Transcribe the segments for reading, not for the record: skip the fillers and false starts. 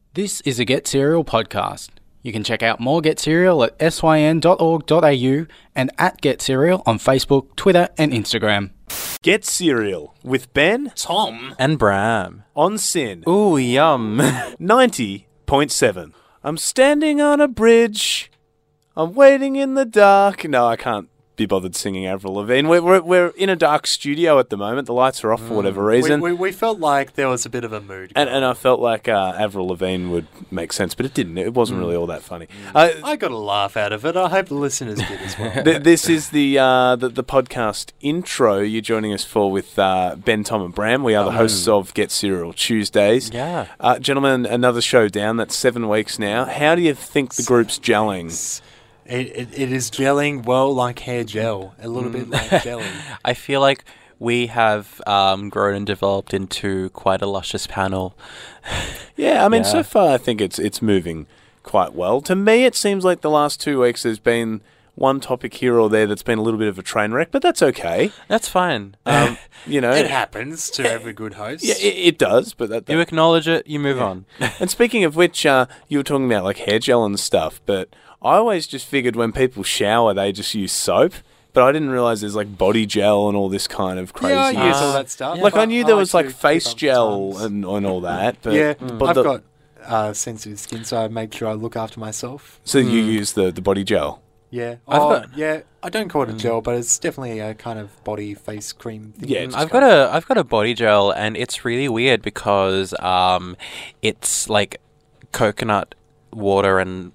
This is a Get Serial podcast. You can check out more Get Serial at syn.org.au and at Get Serial on Facebook, Twitter and Instagram. Get Serial with Ben, Tom, and Bram. on Sin Ooh, yum. 90.7. I'm standing on a bridge. I'm waiting in the dark. No, I can't be bothered singing Avril Lavigne. We're in a dark studio at the moment. The lights are off for whatever reason. we felt like there was a bit of a mood. And I felt like Avril Lavigne would make sense, but it didn't. It wasn't really all that funny. I got a laugh out of it. I hope the listeners did as well. This is the podcast intro you're joining us for with Ben, Tom and Bram. We are the hosts of Get Serial Tuesdays. Yeah. Gentlemen, another show down. That's 7 weeks now. How do you think the group's gelling? It is gelling well like hair gel. A little bit like jelly. I feel like we have grown and developed into quite a luscious panel. Yeah, I mean, Yeah. so far I think it's moving quite well. To me, it seems like the last 2 weeks there's been one topic here or there that's been a little bit of a train wreck, but that's okay. That's fine. You know, It happens to every good host. yeah, it does. But that You acknowledge it, you move on. And speaking of which, you were talking about like hair gel and stuff, but I always just figured when people shower, they just use soap. But I didn't realise there's like body gel and all this kind of crazy. Yeah, I use all that stuff. Like I But knew there was like like to face keep up gel with times. and all that. But, Yeah, but I've got sensitive skin, so I make sure I look after myself. So you use the body gel. Yeah. I've Yeah. I don't call it a gel, but it's definitely a kind of body face cream thing. Yeah, I've got a body gel, and it's really weird because it's like coconut water and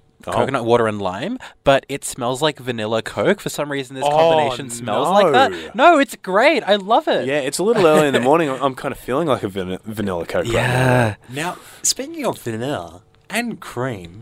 lime, but it smells like vanilla Coke. For some reason, this combination smells like that. No, it's great. I love it. Yeah, it's a little early in the morning. I'm kind of feeling like a vanilla Coke right now. Yeah. Now, speaking of vanilla and cream,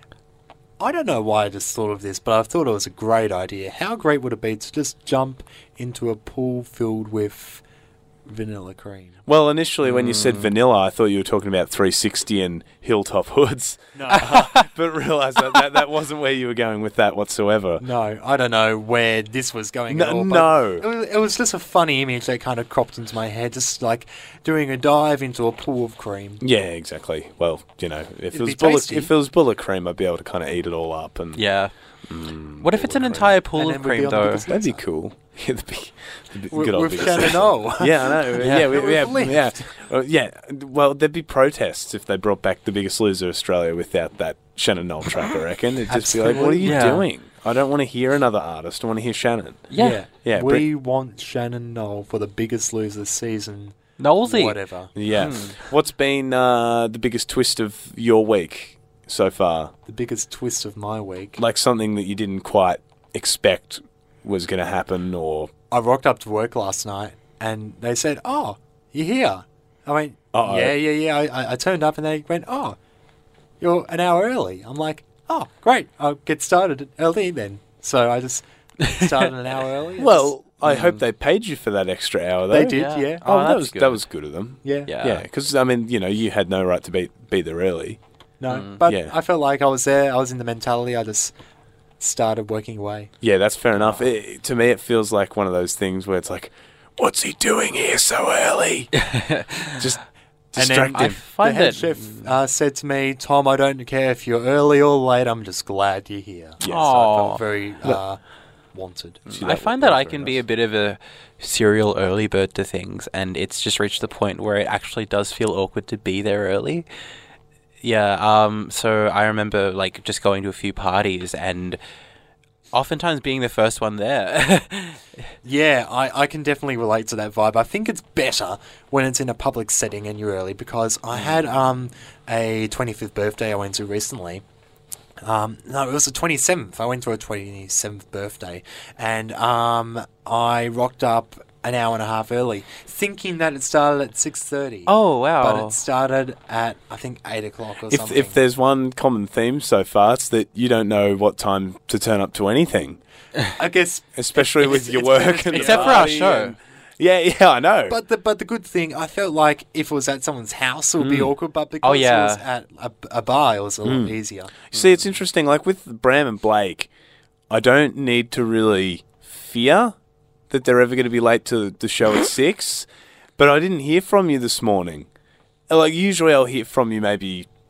I don't know why I just thought of this, but I thought it was a great idea. How great would it be to just jump into a pool filled with vanilla cream? Well, initially when you said vanilla, I thought you were talking about 360 and Hilltop Hoods. No. But realised that wasn't where you were going with that whatsoever. No, I don't know where this was going at all. No. But it was just a funny image that kind of cropped into my head, just like doing a dive into a pool of cream. Yeah, exactly. Well, you know, if It'd be tasty. it was bullet cream, I'd be able to kind of eat it all up. And Yeah. What if it's an entire pool And of then we'd be cream, on the though? biggest that'd be loser. cool. Yeah, With biggest Shannon loser. O. Yeah, I know. Yeah, With Lift. yeah. Yeah. Well, there'd be protests if they brought back The Biggest Loser Australia without that Shannon Knoll track, I reckon. It'd just be like, what are you Absolutely. Yeah. doing? I don't want to hear another artist. I want to hear Shannon. Yeah. Yeah, We want Shannon Knoll for the Biggest Loser season. Knowlesy. Whatever. Yeah. What's been the biggest twist of your week so far? The biggest twist of my week. Like something that you didn't quite expect was going to happen, or... I rocked up to work last night and they said, "Oh, you're here." I went, Uh-oh. Yeah. I turned up and they went, "Oh, you're an hour early." I'm like, "Oh, great. I'll get started early then." So I just started an hour early. Well, I hope they paid you for that extra hour, though. They did, yeah. Oh, Oh, that that's was good. good of them. Yeah. Yeah. Yeah, because, I mean, you know, you had no right to be there early. No, but Yeah. I felt like I was there. I was in the mentality. I just started working away. Yeah, that's fair enough. To me, it feels like one of those things where it's like, what's he doing here so early? Just And then distract I him. The find head that chef said to me, "Tom, I don't care if you're early or late. I'm just glad you're here." Yes. So I Aw. felt very wanted. See, I find that was I fair can be enough. a bit of a serial early bird to things, and it's just reached the point where it actually does feel awkward to be there early. Yeah, so I remember like just going to a few parties and oftentimes being the first one there. Yeah, I can definitely relate to that vibe. I think it's better when it's in a public setting and you're early because I had a 25th birthday I went to recently. No, it was the 27th. I went to a 27th birthday and I rocked up an hour and a half early, thinking that it started at 6:30. Oh, wow. But it started at, I think, 8 o'clock or something. If there's one common theme so far, it's that you don't know what time to turn up to anything, I guess... especially with your it's work. very- And Except for our party show. and- Yeah, I know. But the good thing, I felt like if it was at someone's house, it would be awkward. But because Oh, yeah. it was at a bar, it was a lot easier. See, it's interesting. Like with Bram and Blake, I don't need to really fear that they're ever going to be late to the show at 6. But I didn't hear from you this morning. Like usually, I'll hear from you maybe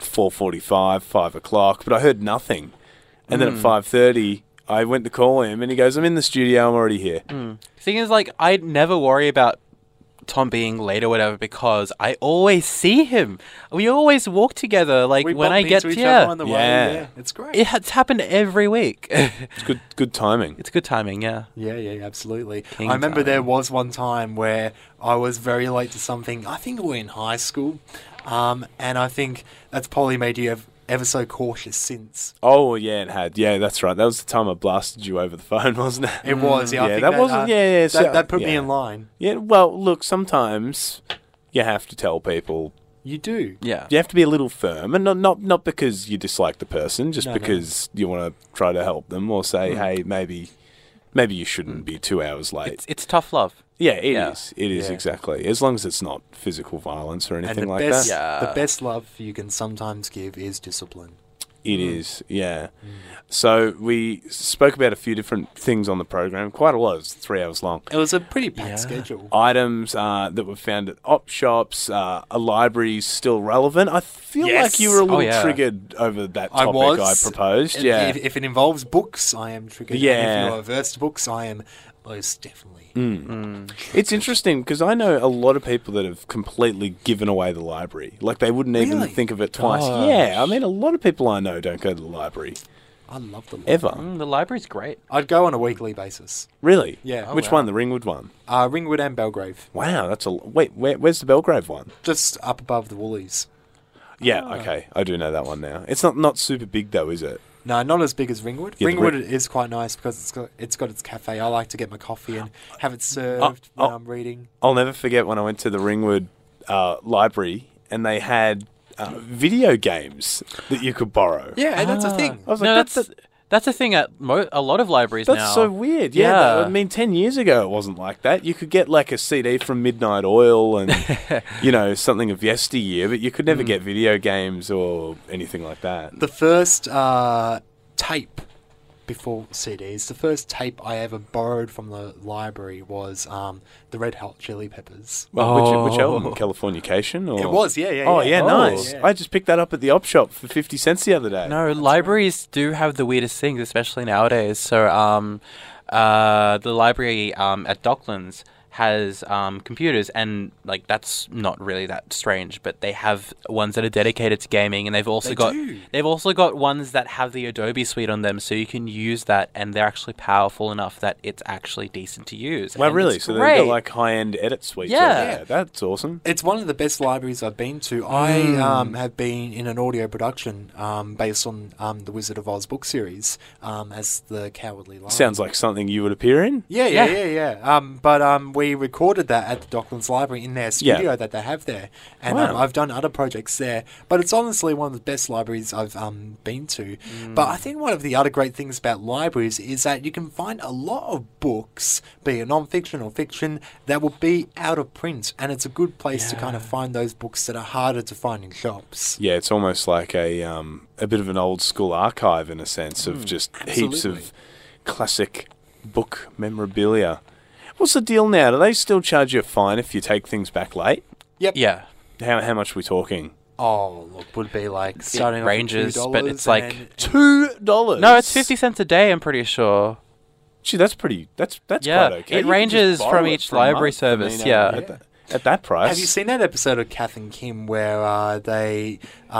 4:45, 5 o'clock, but I heard nothing. And then at 5:30, I went to call him, and he goes, "I'm in the studio. I'm already here." Thing is, like, I never worry about Tom being late or whatever because I always see him. We always walk together. Like We when bump I get into each yeah, other on the way. Yeah. Yeah, it's great. it's happened every week. It's good timing. It's good timing, yeah. Yeah, absolutely. King I remember time. there was one time where I was very late to something. I think we were in high school, and I think that's probably made you ever so cautious since. Oh, yeah, it had. Yeah, that's right. That was the time I blasted you over the phone, wasn't it? It was, yeah. I Yeah, think that wasn't- yeah, so- that put me yeah. in line. Yeah, well, look, sometimes you have to tell people. You do. Yeah. You have to be a little firm, and not because you dislike the person, just No. because you want to try to help them or say, hey, maybe you shouldn't be 2 hours late. It's tough love. Yeah, it Yeah. is. It is Yeah. exactly. As long as it's not physical violence or And anything the like best, that. Yeah. the best love you can sometimes give is discipline. It is, yeah. So we spoke about a few different things on the program. Quite a lot. It was 3 hours long. It was a pretty packed Yeah. schedule. Items that were found at op shops, a library's still relevant. I feel Yes. like you were a little yeah. triggered over that I topic was. I proposed. And Yeah. If it involves books, I am triggered. Yeah. And if you're averse to books, I am most definitely. It's interesting because I know a lot of people that have completely given away the library. Like they wouldn't even Really? think of it twice. Gosh. Yeah, I mean, a lot of people I know don't go to the library I love them. ever. The library's great. I'd go on a weekly basis. Really? Yeah. Which wow. one? The Ringwood one? Ringwood and Belgrave. Wow, that's a wait. Where's the Belgrave one? Just up above the Woolies. Yeah, okay, I do know that one now. It's not super big though, is it? No, not as big as Ringwood. Yeah, the Ringwood is quite nice because it's got its cafe. I like to get my coffee and have it served when I'm reading. I'll never forget when I went to the Ringwood library and they had video games that you could borrow. Yeah, and that's a thing. I was No, like, that's a thing at a lot of libraries that's now. so weird. Yeah, Yeah. I mean, 10 years ago it wasn't like that. You could get like a CD from Midnight Oil and something of yesteryear, but you could never get video games or anything like that. The first tape before CDs, the first tape I ever borrowed from the library was the Red Hot Chili Peppers. Well, which album? Californication? Or? It was, yeah. Oh, yeah, Oh. nice. Yeah. I just picked that up at the op shop for 50 cents the other day. No, libraries do have the weirdest things, especially nowadays. So, the library at Docklands has computers, and like that's not really that strange. But they have ones that are dedicated to gaming, and they've also got ones that have the Adobe suite on them, so you can use that, and they're actually powerful enough that it's actually decent to use. Well, And really? it's So great. they've got like high-end edit suites. Yeah. over there. That's awesome. It's one of the best libraries I've been to. I have been in an audio production based on the Wizard of Oz book series as the Cowardly Lion. Sounds like something you would appear in. Yeah. But we recorded that at the Docklands Library in their studio Yeah. that they have there, and Wow. I've done other projects there. But it's honestly one of the best libraries I've been to. But I think one of the other great things about libraries is that you can find a lot of books, be it non-fiction or fiction, that will be out of print, and it's a good place to kind of find those books that are harder to find in shops. Yeah, it's almost like a bit of an old school archive in a sense of just heaps absolutely. of classic book memorabilia. What's the deal now? Do they still charge you a fine if you take things back late? Yep. Yeah. How much are we talking? Oh, look, would be like starting off at ranges, $2 but it's and like then- $2. No, it's 50 cents a day, I'm pretty sure. Gee, that's pretty. That's Yeah, quite okay. it You could just ranges borrow from it each for a library month. I mean, service, yeah. At that price. Have you seen that episode of Kath and Kim where they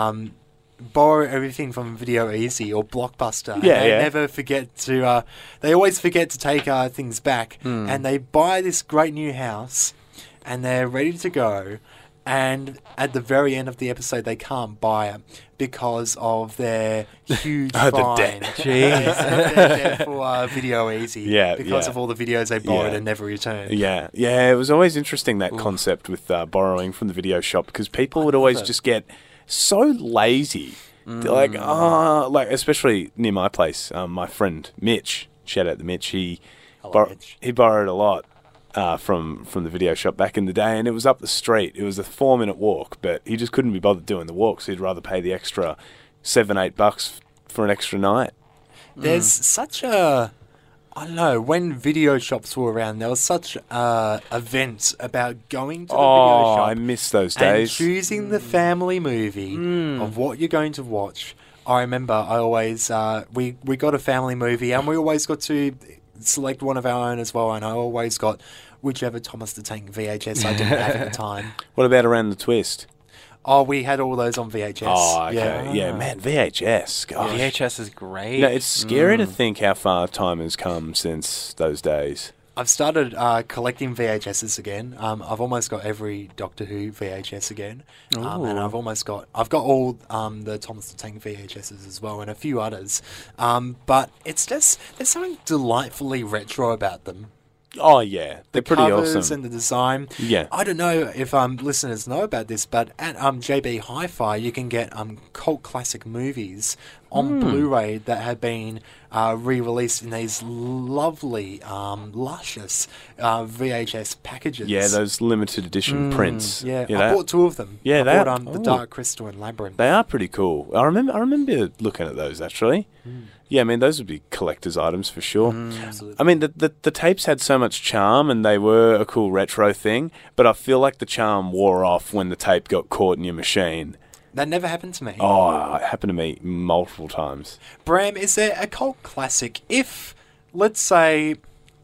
borrow everything from Video Easy or Blockbuster? And Yeah, they yeah. never forget to. They always forget to take things back, and they buy this great new house, and they're ready to go. And at the very end of the episode, they can't buy it because of their huge The fine. debt. Jeez. Their debt for Video Easy. Yeah, because yeah. of all the videos they borrowed Yeah. and never returned. Yeah, it was always interesting, that concept with borrowing from the video shop, because people would always just get so lazy. They're like, especially near my place, my friend Mitch, shout out to Mitch, he Mitch. he borrowed a lot from the video shop back in the day, and it was up the street. It was a 4-minute walk, but he just couldn't be bothered doing the walk, so he'd rather pay the extra $7-8 for an extra night. There's such a I don't know, when video shops were around, there was such events about going to the video Oh, shop I miss those and days. choosing the family movie of what you're going to watch. I remember I always, we got a family movie and we always got to select one of our own as well, and I always got whichever Thomas the Tank VHS I didn't have at the time. What about Around the Twist? Oh, we had all those on VHS. Oh, okay. Yeah, man, VHS. Gosh. VHS is great. No, it's scary to think how far time has come since those days. I've started collecting VHSs again. I've almost got every Doctor Who VHS again, and I've got all the Thomas the Tank VHSs as well, and a few others. But it's just there's something delightfully retro about them. Oh, yeah. They're pretty Covers awesome. and the design. Yeah. I don't know if listeners know about this, but at JB Hi-Fi you can get cult classic movies on Blu-ray that have been re-released in these lovely, luscious VHS packages. Yeah, those limited edition prints. Yeah, You I know, bought two of them. Yeah, I they bought are- the ooh. Dark Crystal and Labyrinth. they are pretty cool. I remember looking at those, actually. Yeah, I mean, those would be collector's items for sure. Absolutely. I mean, the tapes had so much charm and they were a cool retro thing, but I feel like the charm wore off when the tape got caught in your machine. That never happened to me. Oh, it happened to me multiple times. Bram, is there a cult classic if, let's say,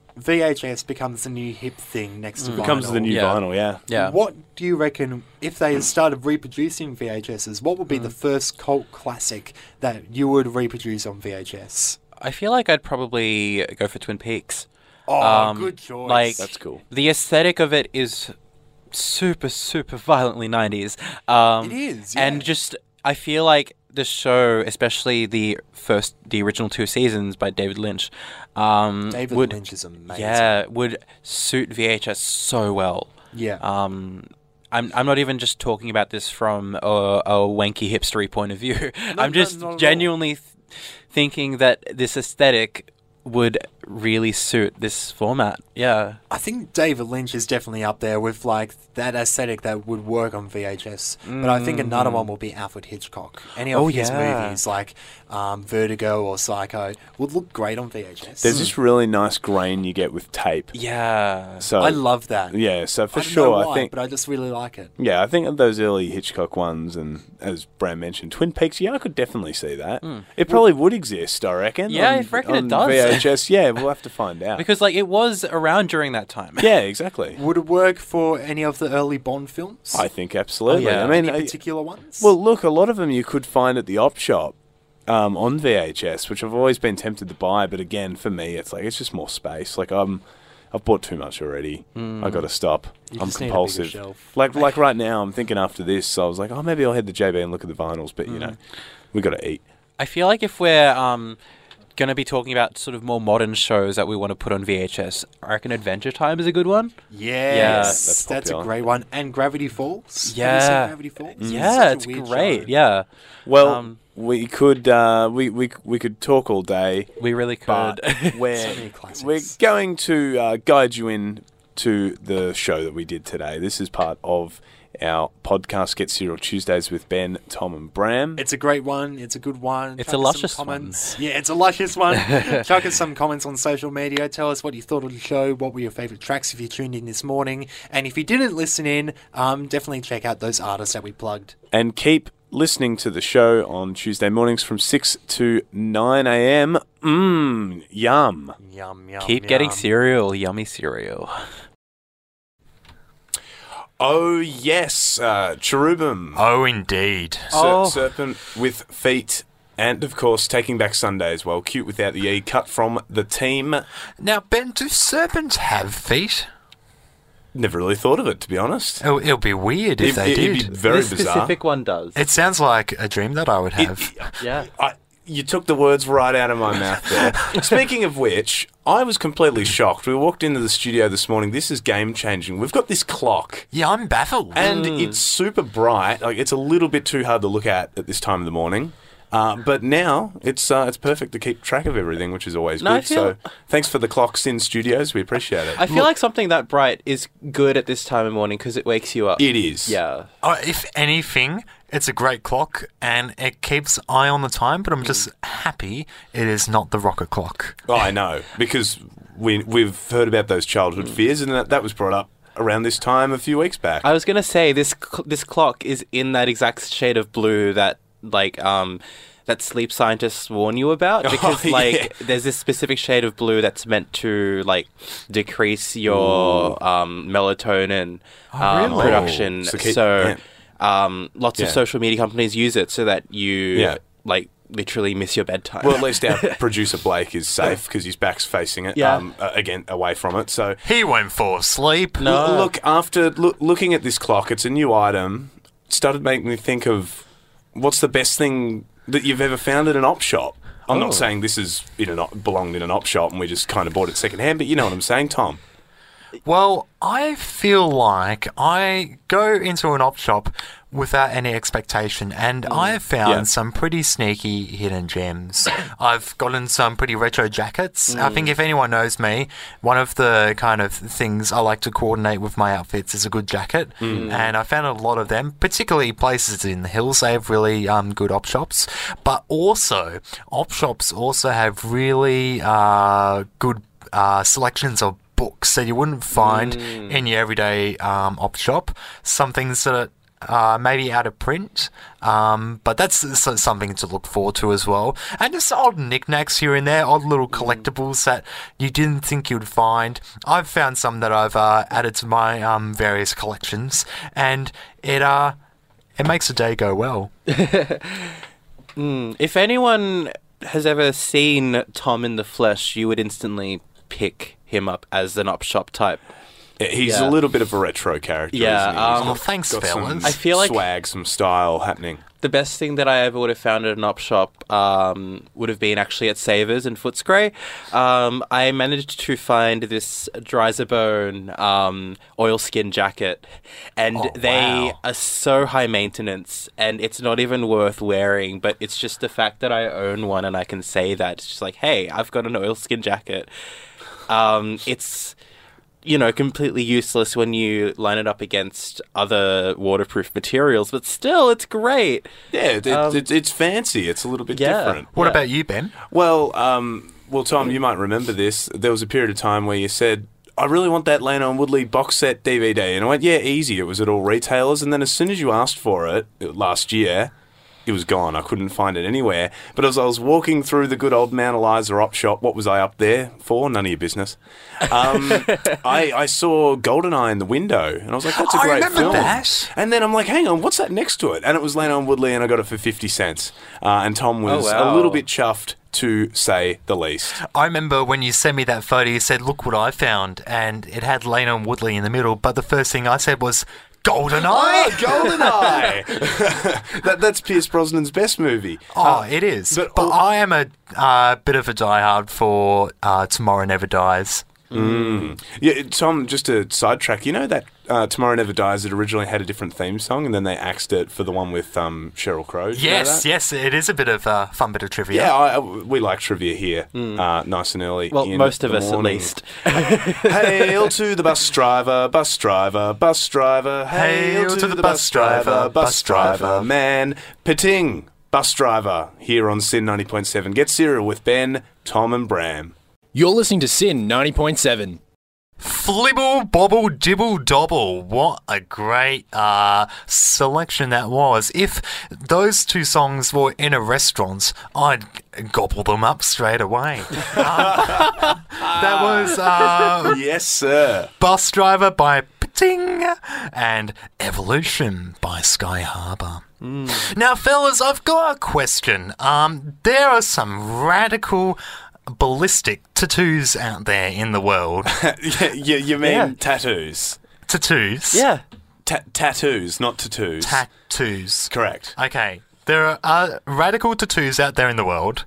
VHS becomes the new hip thing next to vinyl? Becomes the new Yeah. vinyl, yeah. Yeah. What do you reckon, if they started reproducing VHSs, what would be the first cult classic that you would reproduce on VHS? I feel like I'd probably go for Twin Peaks. Oh, good choice. Like That's cool. the aesthetic of it is super, super violently 90s. It is, yeah. And just I feel like the show, especially the original 2 seasons by David Lynch, David would Lynch is amazing. would suit VHS so well. Yeah. I'm not even just talking about this from a wanky hipstery point of view. I'm just not at all. genuinely thinking that this aesthetic would really suit this format. Yeah. I think David Lynch is definitely up there with like that aesthetic that would work on VHS. But I think another one will be Alfred Hitchcock. Any of his movies like Vertigo or Psycho would look great on VHS. There's this really nice grain you get with tape. Yeah. So I love that. yeah, so for I don't sure, know why, I think but I just really like it. yeah, I think of those early Hitchcock ones, and as Bram mentioned, Twin Peaks. Yeah, I could definitely see that. It probably would exist, I reckon. Yeah, on, I reckon it on does. VHS. Yeah, we'll have to find out. Because like it was around during that time. Yeah, exactly. Would it work for any of the early Bond films? I think absolutely. Oh, yeah. I mean, Any particular ones? well, look, a lot of them you could find at the op shop on VHS, which I've always been tempted to buy. But again, for me, it's like it's just more space. Like I've bought too much already. I got to stop. You I'm just need a bigger compulsive. shelf. Like right now, I'm thinking after this, I was like, oh, maybe I'll head to JB and look at the vinyls. But you know, we got to eat. I feel like if we're going to be talking about sort of more modern shows that we want to put on VHS, I reckon Adventure Time is a good one. Yes, that's that's a popular. great one. And Gravity Falls. Yeah. Have you seen Gravity Falls? Yeah, Such a it's weird great. show. Yeah. Well, we could we could talk all day, We really could. but So we're many classics. we're going to guide you in to the show that we did today. This is part of our podcast, Get Serial Tuesdays with Ben, Tom, and Bram. It's a great one. It's a good one. It's Chuck a us some luscious comments. Yeah, it's a luscious one. Chuck us some comments on social media. Tell us what you thought of the show. What were your favourite tracks if you tuned in this morning? And if you didn't listen in, definitely check out those artists that we plugged. And keep listening to the show on Tuesday mornings from 6 to 9 a.m. Yum. Yum, yum, Keep getting yum. cereal, yummy cereal. Oh, yes. Cherubim. Oh, indeed. Serpent with feet. And, of course, Taking Back Sunday as well. Cute without the E. Cut from the team. Now, Ben, do serpents have feet? Never really thought of it, to be honest. It'll be weird if they It'd did. be very this bizarre. specific one does. It sounds like a dream that I would have. Yeah. You took the words right out of my mouth there. Speaking of which, I was completely shocked. We walked into the studio this morning. This is game-changing. We've got this clock, Yeah, I'm baffled. and it's super bright. Like, it's a little bit too hard to look at this time of the morning. But now it's perfect to keep track of everything, which is always No, I good. So feel- thanks for the clocks in studios. We appreciate it. I feel like something that bright is good at this time of morning because it wakes you up. It is. Yeah. If anything, it's a great clock and it keeps eye on the time, but I'm just happy it is not the rocket clock. Oh, I know, because we've heard about those childhood fears, and that was brought up around this time a few weeks back. I was gonna say this clock is in that exact shade of blue that that sleep scientists warn you about, because there's this specific shade of blue that's meant to decrease your melatonin really? production. So Lots of social media companies use it so that you literally miss your bedtime. Well, at least our producer Blake is safe because his back's facing it. Yeah. Again, away from it. So He won't fall asleep. No. look, after looking at this clock, it's a new item. It started making me think of what's the best thing that you've ever found at an op shop. I'm not saying this is belonged in an op shop and we just kind of bought it secondhand, but you know what I'm saying, Tom. Well, I feel like I go into an op shop without any expectation, and I have found some pretty sneaky hidden gems. I've gotten some pretty retro jackets. I think if anyone knows me, one of the kind of things I like to coordinate with my outfits is a good jacket, and I found a lot of them, particularly places in the hills. They have really good op shops, but also op shops also have really good selections of books that you wouldn't find in your everyday op shop. Some things that are maybe out of print, but that's something to look forward to as well. And just odd knickknacks here and there, odd little collectibles that you didn't think you'd find. I've found some that I've added to my various collections, and it makes the day go well. If anyone has ever seen Tom in the flesh, you would instantly pick him up as an op shop type. He's Yeah. a little bit of a retro character, Yeah, isn't he? He's Oh, thanks, got some fellas. I feel like- swag, some style happening. The best thing that I ever would have found at an op shop would have been actually at Savers in Footscray. I managed to find this Dryzabone oilskin jacket, and they wow. are so high maintenance, and it's not even worth wearing, but it's just the fact that I own one and I can say that. It's just like, hey, I've got an oilskin jacket. It's completely useless when you line it up against other waterproof materials, but still, it's great. Yeah, it's fancy. It's a little bit Yeah. different. What Yeah. about you, Ben? Well, Tom, you might remember this. There was a period of time where you said, I really want that Lano and Woodley box set DVD. And I went, yeah, easy. It was at all retailers. And then as soon as you asked for it last year, it was gone. I couldn't find it anywhere. But as I was walking through the good old Mount Eliza op shop, what was I up there for? None of your business. I saw GoldenEye in the window, and I was like, that's a I great remember film. that. And then I'm like, hang on, what's that next to it? And it was Lano and Woodley, and I got it for 50 cents. And Tom was wow. a little bit chuffed, to say the least. I remember when you sent me that photo, you said, look what I found, and it had Lano and Woodley in the middle, but the first thing I said was, GoldenEye? Oh, GoldenEye! That's Pierce Brosnan's best movie. It is. but- But I am a bit of a diehard for Tomorrow Never Dies. Yeah, Tom, just to sidetrack, you know that Tomorrow Never Dies, it originally had a different theme song, and then they axed it for the one with Sheryl Crow. Do you know that? Yes, it is a bit of a fun bit of trivia. Yeah, we like trivia here, nice and early. Well, in most of the us at morning. least. Hail to the bus driver, bus driver, bus driver. Hail to the bus driver, man. Pitting, bus driver, here on Sin 90.7. Get cereal with Ben, Tom and Bram. You're listening to Sin 90.7. Flibble, bobble, dibble, dobble. What a great selection that was. If those two songs were in a restaurant, I'd gobble them up straight away. That was Yes, sir. Bus Driver by Pating and Evolution by Sky Harbour. Now, fellas, I've got a question. There are some radical ballistic tattoos out there in the world. You mean Yeah. tattoos? Tattoos? Yeah. Tattoos, not tattoos. Tattoos. Correct. Okay. There are radical tattoos out there in the world.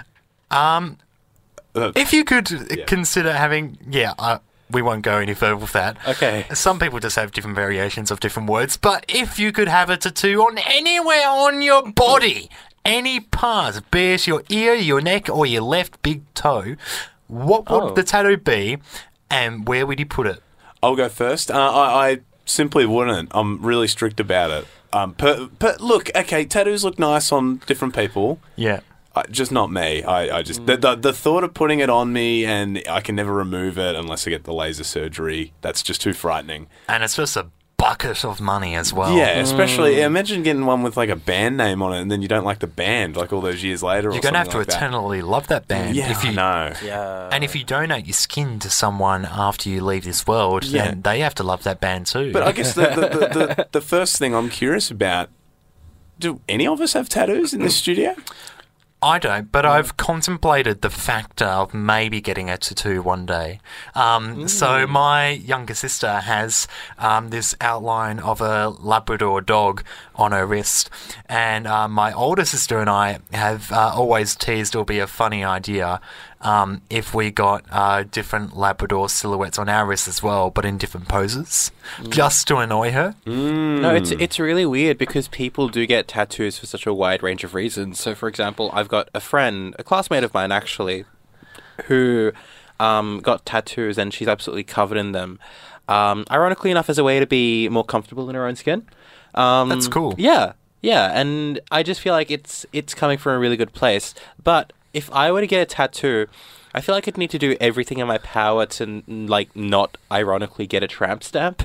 If you could consider having... we won't go any further with that. Okay. Some people just have different variations of different words, but if you could have a tattoo on anywhere on your body, any part, be it your ear, your neck, or your left big toe, what would the tattoo be, and where would you put it? I'll go first. I simply wouldn't. I'm really strict about it. But look, okay, tattoos look nice on different people. Yeah. Just not me. I just the thought of putting it on me and I can never remove it unless I get the laser surgery. That's just too frightening. And it's just a bucket of money as well. Yeah, especially imagine getting one with like a band name on it and then you don't like the band like all those years later. You're going to have to like eternally love that band. Yeah, if you I know. Yeah. And if you donate your skin to someone after you leave this world, then they have to love that band too. But I guess the first thing I'm curious about, do any of us have tattoos in this studio? I don't, but I've contemplated the factor of maybe getting a tattoo one day. So my younger sister has this outline of a Labrador dog on her wrist, and my older sister and I have always teased it would be a funny idea if we got different Labrador silhouettes on our wrists as well, but in different poses, just to annoy her. No, it's really weird because people do get tattoos for such a wide range of reasons. So, for example, I've got a friend, a classmate of mine actually, who got tattoos and she's absolutely covered in them. Ironically enough, as a way to be more comfortable in her own skin. That's cool. Yeah, and I just feel like it's coming from a really good place. But if I were to get a tattoo, I feel like I'd need to do everything in my power to not ironically get a tramp stamp.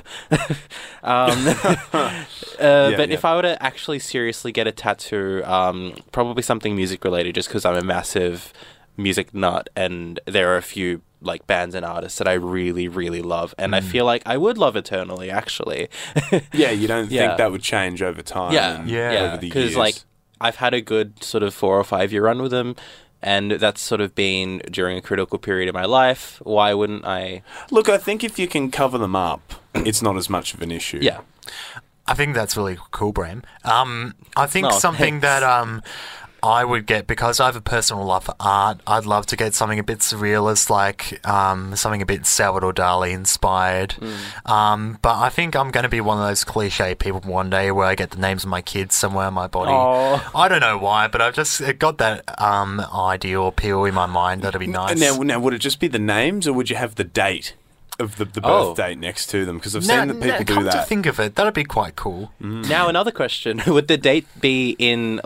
But if I were to actually seriously get a tattoo, probably something music related, just because I'm a massive music nut, and there are a few bands and artists that I really, really love, and I feel like I would love eternally. Actually, you don't think that would change over time? Over the years? Because I've had a good sort of 4 or 5 year run with them. And that's sort of been during a critical period of my life. Why wouldn't I? Look, I think if you can cover them up, it's not as much of an issue. Yeah. I think that's really cool, Bram. I think something that I would get, because I have a personal love for art, I'd love to get something a bit surrealist, like something a bit Salvador Dali inspired. But I think I'm going to be one of those cliche people one day where I get the names of my kids somewhere on my body. Aww. I don't know why, but I've just got that idea or appeal in my mind. That'd be nice. Now, would it just be the names, or would you have the date of the birth date next to them? Because I've seen that people do that. Come to think of it, that'd be quite cool. Now, another question: would the date be in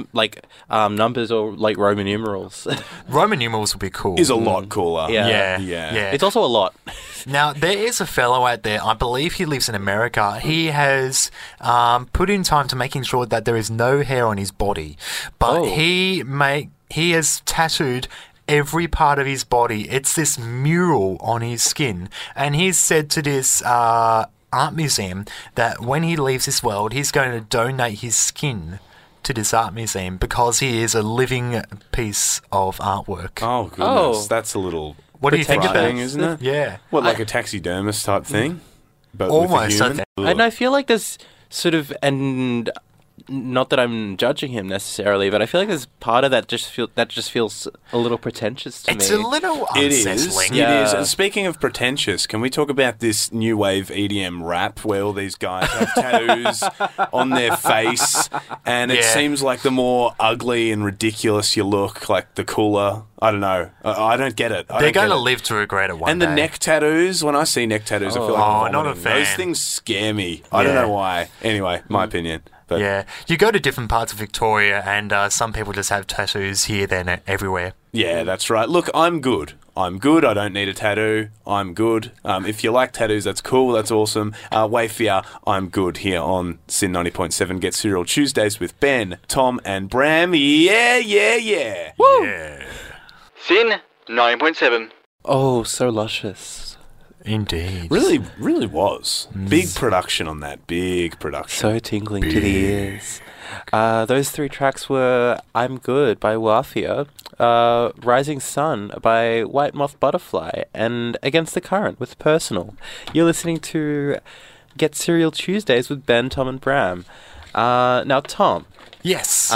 numbers or Roman numerals? Roman numerals would be cool. Is a lot cooler. Yeah. It's also a lot. Now, there is a fellow out there, I believe he lives in America. He has put in time to making sure that there is no hair on his body, but he has tattooed every part of his body. It's this mural on his skin, and he's said to this art museum that when he leaves this world, he's going to donate his skin to this art museum because he is a living piece of artwork. Oh goodness, that's a little. What do you think of that? Isn't it? Yeah. What, like a taxidermist type thing? But almost. With a human? And I feel like there's sort of, and not that I'm judging him necessarily, but I feel like there's part of that just feels a little pretentious to me. It's a little unsettling. It is. And speaking of pretentious, can we talk about this new wave EDM rap where all these guys have tattoos on their face, and it seems like the more ugly and ridiculous you look, like the cooler. I don't know. I don't get it. They're going to live to regret it one day. And the neck tattoos, when I see neck tattoos, I feel like I'm not a fan. Those things scare me. I don't know why. Anyway, my opinion. But yeah, you go to different parts of Victoria, and some people just have tattoos here, there, and everywhere. Yeah, that's right. Look, I'm good. I don't need a tattoo. I'm good. If you like tattoos, that's cool. That's awesome. Wayfair, I'm good here on Sin 90.7 Get Serial Tuesdays with Ben, Tom, and Bram. Yeah. Woo! Yeah. Sin 90.7. Oh, so luscious. Indeed. Really was. Big production on that. Big production. So tingling to the ears. Those 3 tracks were I'm Good by Wafia, Rising Sun by White Moth Butterfly, and Against the Current with Personal. You're listening to Get Serial Tuesdays with Ben, Tom, and Bram. Now, Tom. Yes.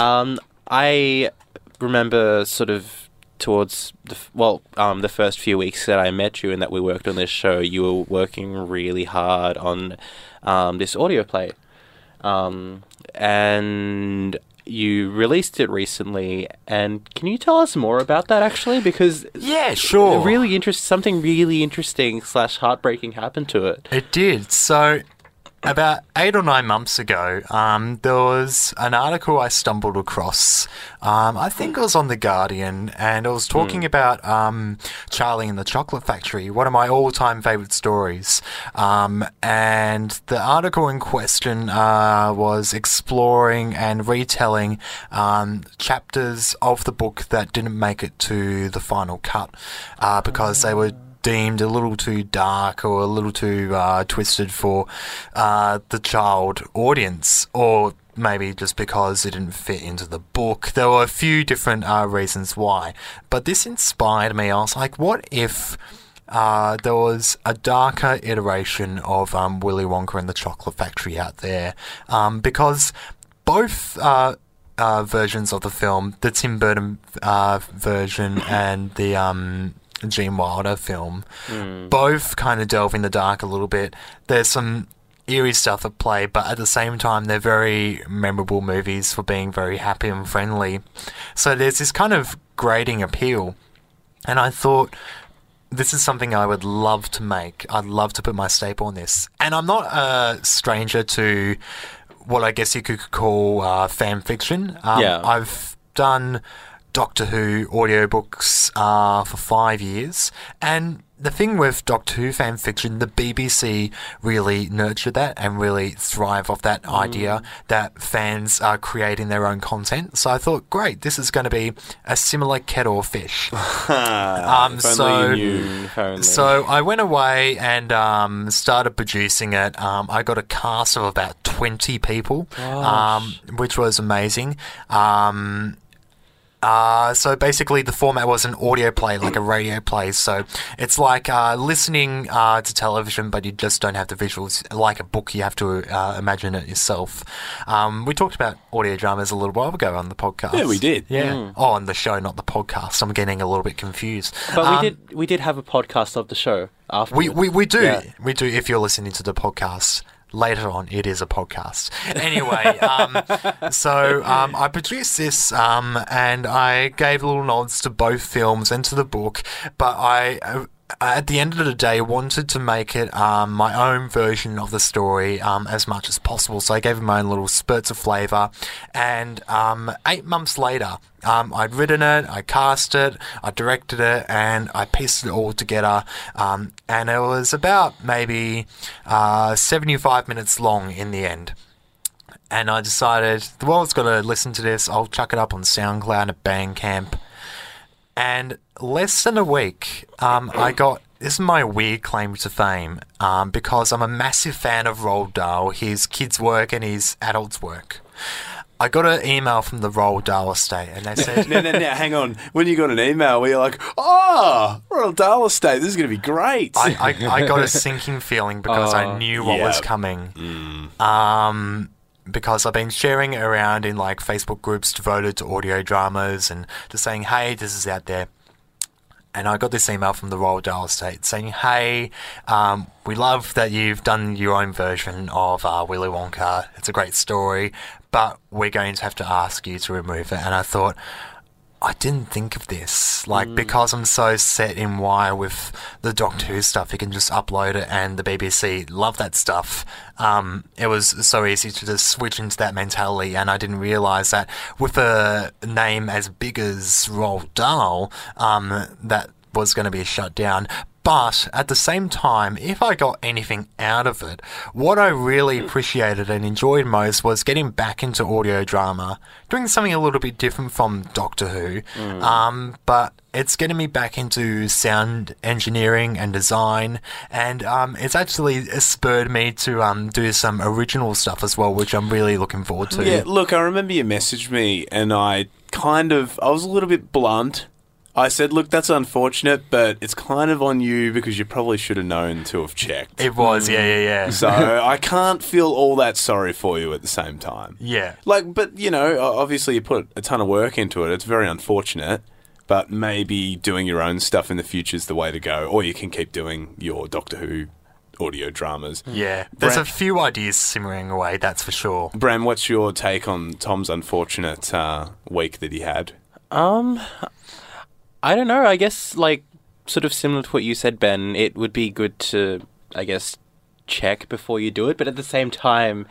I remember sort of towards the first few weeks that I met you and that we worked on this show, you were working really hard on this audio play. And you released it recently, and can you tell us more about that, actually? Because Yeah, sure. something really interesting / heartbreaking happened to it. It did. So, about 8 or 9 months ago, there was an article I stumbled across. I think it was on The Guardian, and it was talking about Charlie and the Chocolate Factory, one of my all-time favourite stories. And the article in question was exploring and retelling chapters of the book that didn't make it to the final cut because they were deemed a little too dark or a little too twisted for the child audience, or maybe just because it didn't fit into the book. There were a few different reasons why, but this inspired me. I was like, what if there was a darker iteration of Willy Wonka and the Chocolate Factory out there? Because both versions of the film, the Tim Burton version and the Gene Wilder film, both kind of delve in the dark a little bit. There's some eerie stuff at play, but at the same time they're very memorable movies for being very happy and friendly. So there's this kind of grating appeal, and I thought this is something I would love to make. I'd love to put my staple on this. And I'm not a stranger to what I guess you could call fan fiction. I've done Doctor Who audiobooks for 5 years, and the thing with Doctor Who fan fiction, the BBC really nurtured that and really thrive off that idea that fans are creating their own content. So I thought, great, this is going to be a similar kettle of fish. If only you knew. If only. So I went away and started producing it. I got a cast of about 20 people, which was amazing. So basically the format was an audio play, like a radio play. So it's like listening to television, but you just don't have the visuals. Like a book, you have to imagine it yourself. We talked about audio dramas a little while ago on the podcast. Yeah, we did. Yeah. Oh, on the show, not the podcast. I'm getting a little bit confused. But we did have a podcast of the show afterwards. We do. Yeah. We do, if you're listening to the podcast. Later on, it is a podcast. Anyway, so I produced this and I gave little nods to both films and to the book, but I at the end of the day, wanted to make it my own version of the story as much as possible. So I gave it my own little spurts of flavour. And 8 months later, I'd written it, I cast it, I directed it, and I pieced it all together. And it was about maybe 75 minutes long in the end. And I decided, the world's got to listen to this. I'll chuck it up on SoundCloud and Bandcamp. And less than a week, I got... This is my weird claim to fame, because I'm a massive fan of Roald Dahl, his kids' work and his adults' work. I got an email from the Roald Dahl estate, and they said... No, hang on. When you got an email where you're like, oh, Roald Dahl estate, this is going to be great. I got a sinking feeling because I knew what was coming. Because I've been sharing it around in like Facebook groups devoted to audio dramas and just saying, hey, this is out there. And I got this email from the Roald Dahl estate saying, hey, we love that you've done your own version of Willy Wonka. It's a great story, but we're going to have to ask you to remove it. And I thought, I didn't think of this. Like, because I'm so set in wire with the Doctor Who stuff, you can just upload it, and the BBC love that stuff. It was so easy to just switch into that mentality, and I didn't realise that with a name as big as Roald Dahl, that was going to be shut down. But at the same time, if I got anything out of it, what I really appreciated and enjoyed most was getting back into audio drama, doing something a little bit different from Doctor Who, but it's getting me back into sound engineering and design, and it's actually spurred me to do some original stuff as well, which I'm really looking forward to. Yeah, look, I remember you messaged me, and I was a little bit blunt. I said, look, that's unfortunate, but it's kind of on you because you probably should have known to have checked. It was, yeah. So I can't feel all that sorry for you at the same time. Yeah. But, you know, obviously you put a ton of work into it. It's very unfortunate, but maybe doing your own stuff in the future is the way to go, or you can keep doing your Doctor Who audio dramas. Yeah, there's Bram- a few ideas simmering away, that's for sure. Bram, what's your take on Tom's unfortunate week that he had? I don't know. I guess, like, sort of similar to what you said, Ben, it would be good to, I guess, check before you do it. But at the same time,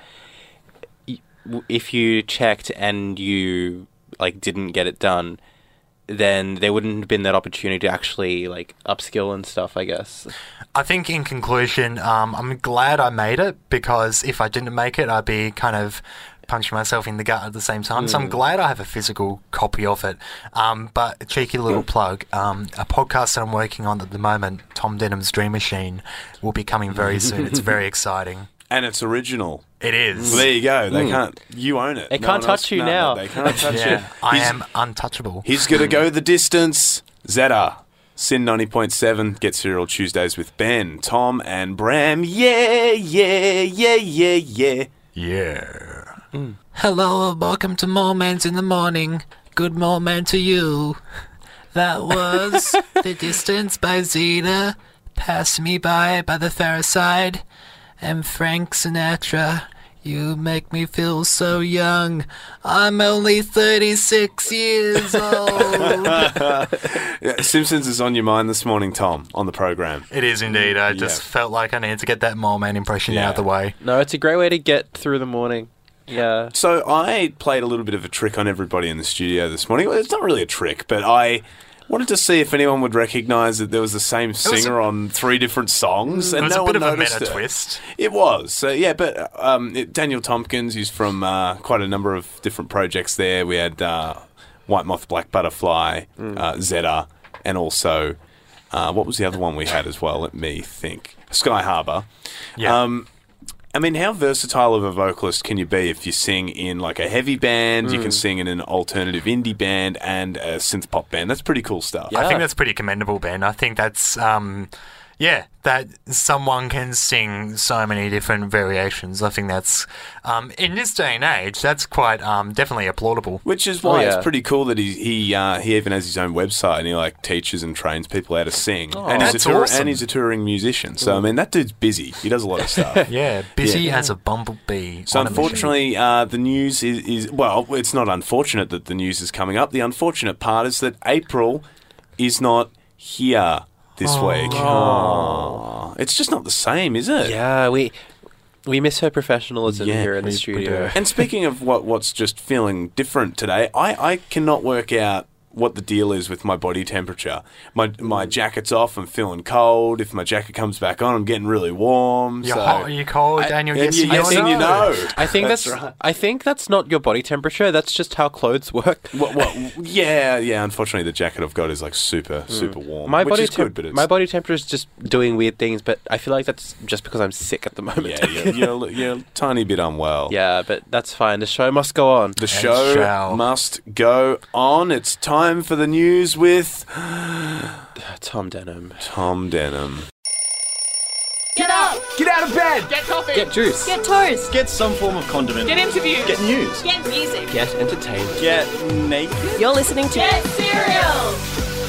if you checked and you, like, didn't get it done, then there wouldn't have been that opportunity to actually, like, upskill and stuff, I guess. I think in conclusion, I'm glad I made it, because if I didn't make it, I'd be kind of punching myself in the gut at the same time. So I'm glad I have a physical copy of it. But a cheeky little plug, a podcast that I'm working on at the moment, Tom Denham's Dream Machine, will be coming very soon. It's very exciting. And it's original. It is. Well, there you go. They can't. You own it. They can't touch you now. They can't touch you. Yeah, I am untouchable. He's going to go the distance. Zeta. Sin 90.7. Get Serial Tuesdays with Ben, Tom, and Bram. Yeah, yeah, yeah, yeah, yeah. Yeah. Hello, welcome to Moments in the Morning. Good moment to you. That was The Distance by Zeta. Pass Me By the Phariside. And Frank Sinatra. You make me feel so young. I'm only 36 years old. Yeah, Simpsons is on your mind this morning, Tom, on the program. It is indeed. I just felt like I needed to get that mole man impression out of the way. No, it's a great way to get through the morning. Yeah. So I played a little bit of a trick on everybody in the studio this morning. Well, it's not really a trick, but I wanted to see if anyone would recognise that there was the same singer on 3 different songs, and no one noticed it. It was a bit of a meta twist. It was. So, yeah, but Daniel Tompkins, who's from quite a number of different projects there. We had White Moth, Black Butterfly, Zeta, and also, what was the other one we had as well? Let me think. Sky Harbour. Yeah. I mean, how versatile of a vocalist can you be if you sing in like a heavy band, you can sing in an alternative indie band and a synth pop band? That's pretty cool stuff. Yeah. I think that's pretty commendable, Ben. I think that's, that someone can sing so many different variations. I think that's, in this day and age, that's quite definitely applaudable. Which is why it's pretty cool that he even has his own website and he like teaches and trains people how to sing. And he's a touring musician. So I mean, that dude's busy. He does a lot of stuff. Busy as a bumblebee. So unfortunately, the news is well, it's not unfortunate that the news is coming up. The unfortunate part is that April is not here this week. It's just not the same, is it? Yeah, we miss her professionalism here in the studio. And speaking of what's just feeling different today, I cannot work out what the deal is with my body temperature. My jacket's off, I'm feeling cold. If my jacket comes back on, I'm getting really warm. You're hot, are you cold, Daniel? Yes, you know. I think that's right. I think that's not your body temperature. That's just how clothes work. Yeah. Unfortunately, the jacket I've got is like super warm. My body temperature is just doing weird things, but I feel like that's just because I'm sick at the moment. Yeah, you're a tiny bit unwell. Yeah, but that's fine. The show must go on. The show must go on. It's time for the news with Tom Denham. Get up! Get out of bed! Get coffee! Get juice! Get toast! Get some form of condiment. Get interviewed! Get news! Get music! Get entertained. Get naked. You're listening to Get Serial!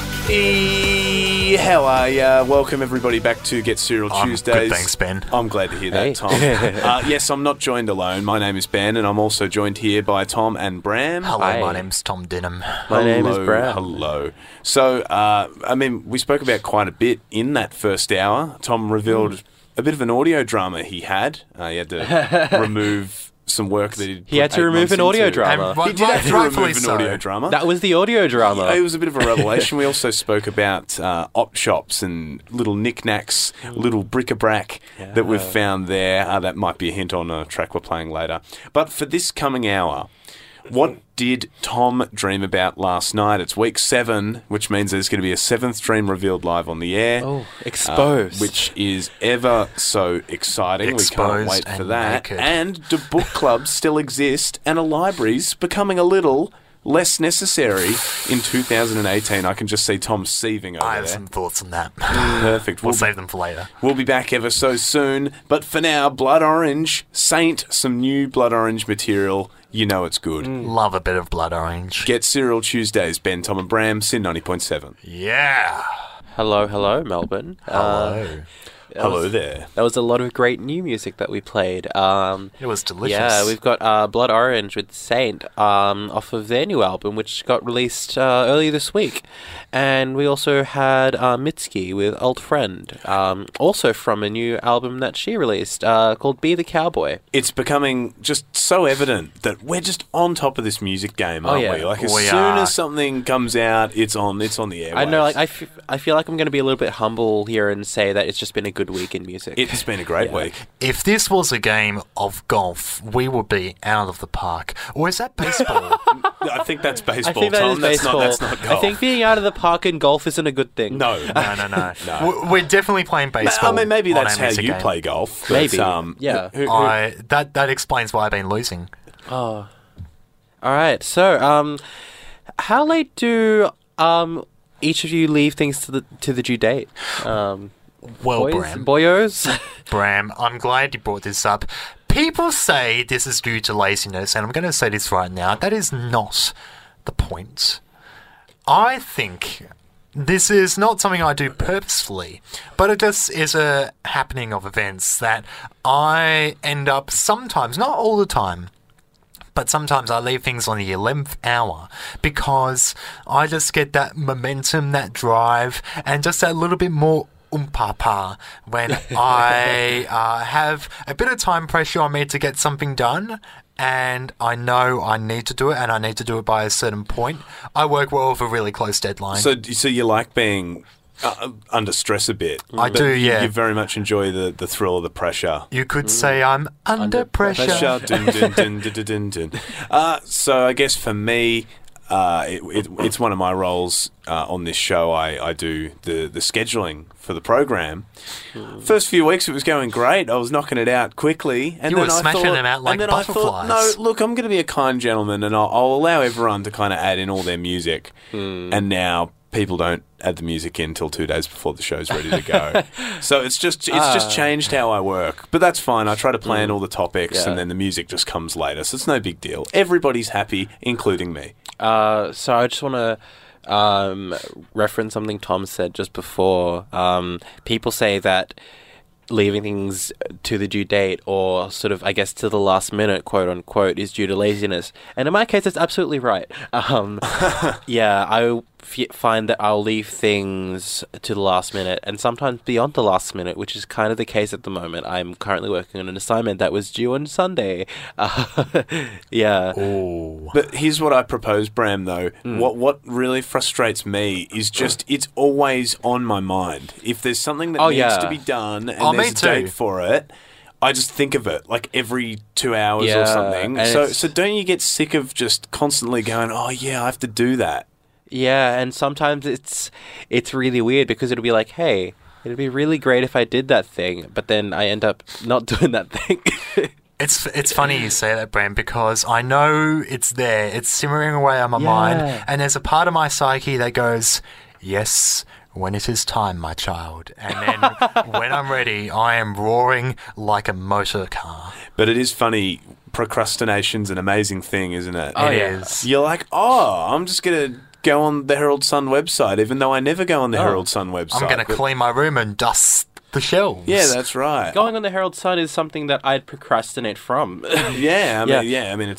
How are ya? Welcome everybody back to Get Serial Tuesdays. Good, thanks, Ben. I'm glad to hear that, Tom. Yes, I'm not joined alone. My name is Ben, and I'm also joined here by Tom and Bram. Hello, my name's Tom Denham. My name is Bram. Hello. So, I mean, we spoke about quite a bit in that first hour. Tom revealed a bit of an audio drama he had. He had to remove some work that he had to remove an audio drama. He did have to remove an audio drama. That was the audio drama. Yeah, it was a bit of a revelation. We also spoke about op shops and little knickknacks, little bric-a-brac that we've found there. That might be a hint on a track we're playing later. But for this coming hour, what did Tom dream about last night? It's week 7, which means there's going to be a 7th dream revealed live on the air. Oh, exposed. Which is ever so exciting. We can't wait for that. Naked. And do book clubs still exist? And are libraries becoming a little less necessary in 2018? I can just see Tom seething over there. I have some thoughts on that. Perfect. We'll save them for later. We'll be back ever so soon. But for now, Blood Orange, Saint, some new Blood Orange material. You know it's good. Love a bit of Blood Orange. Get Serial Tuesdays, Ben, Tom and Bram, Sin 90.7. Yeah. Hello, Melbourne. Hello. Hello there. That was a lot of great new music that we played. It was delicious. Yeah, we've got Blood Orange with Saint off of their new album, which got released earlier this week. And we also had Mitski with Old Friend, also from a new album that she released called Be the Cowboy. It's becoming just so evident that we're just on top of this music game, aren't we? Like, as soon as something comes out, it's on the airwaves. I know, like, I feel like I'm going to be a little bit humble here and say that it's just been a good week in music. It's been a great week. If this was a game of golf, we would be out of the park. Or is that baseball? I think that's baseball, I think that Tom. is baseball. That's not golf. I think being out of the park in golf isn't a good thing. No. No. We're definitely playing baseball. I mean, maybe on that's our how music you game. play golf. But, Maybe. Yeah. That explains why I've been losing. Oh. All right. So, how late do each of you leave things to the due date? Well, Bram. Boyos? Bram, I'm glad you brought this up. People say this is due to laziness, and I'm going to say this right now. That is not the point. I think this is not something I do purposefully, but it just is a happening of events that I end up sometimes, not all the time, but sometimes I leave things on the 11th hour because I just get that momentum, that drive, and just that little bit more oompah when I have a bit of time pressure on me to get something done, and I know I need to do it, and I need to do it by a certain point. I work well with a really close deadline. So you like being under stress a bit. I do, yeah. You very much enjoy the thrill of the pressure. You could say I'm under pressure. Dun, dun, dun, dun, dun, dun, dun. So I guess for me, it's one of my roles on this show. I do the scheduling for the program. First few weeks it was going great. I was knocking it out quickly, and You then were I smashing thought, them out like and then I butterflies. thought, no, look, I'm going to be a kind gentleman, and I'll allow everyone to kind of add in all their music. And now people don't add the music in until 2 days before the show's ready to go. So it's just changed how I work. But that's fine. I try to plan all the topics, and then the music just comes later. So it's no big deal. Everybody's happy, including me. So I just want to reference something Tom said just before. People say that leaving things to the due date, or sort of, I guess, to the last minute, quote unquote, is due to laziness. And in my case, that's absolutely right. Yeah, I find that I'll leave things to the last minute, and sometimes beyond the last minute, which is kind of the case at the moment. I'm currently working on an assignment that was due on Sunday. Yeah. Oh. But here's what I propose, Bram, though. What really frustrates me is just it's always on my mind. If there's something that needs to be done and there's a date for it, I just think of it like every 2 hours or something. So don't you get sick of just constantly going, oh, yeah, I have to do that? Yeah, and sometimes it's really weird because it'll be like, hey, it'd be really great if I did that thing, but then I end up not doing that thing. It's funny you say that, Bram, because I know it's there. It's simmering away on my mind, and there's a part of my psyche that goes, yes, when it is time, my child. And then when I'm ready, I am roaring like a motor car. But it is funny. Procrastination's an amazing thing, isn't it? It is. You're like, oh, I'm just going to go on the Herald Sun website, even though I never go on the Herald Sun website. I'm going to clean my room and dust the shelves. Yeah, that's right. Going on the Herald Sun is something that I'd procrastinate from. Yeah, I mean,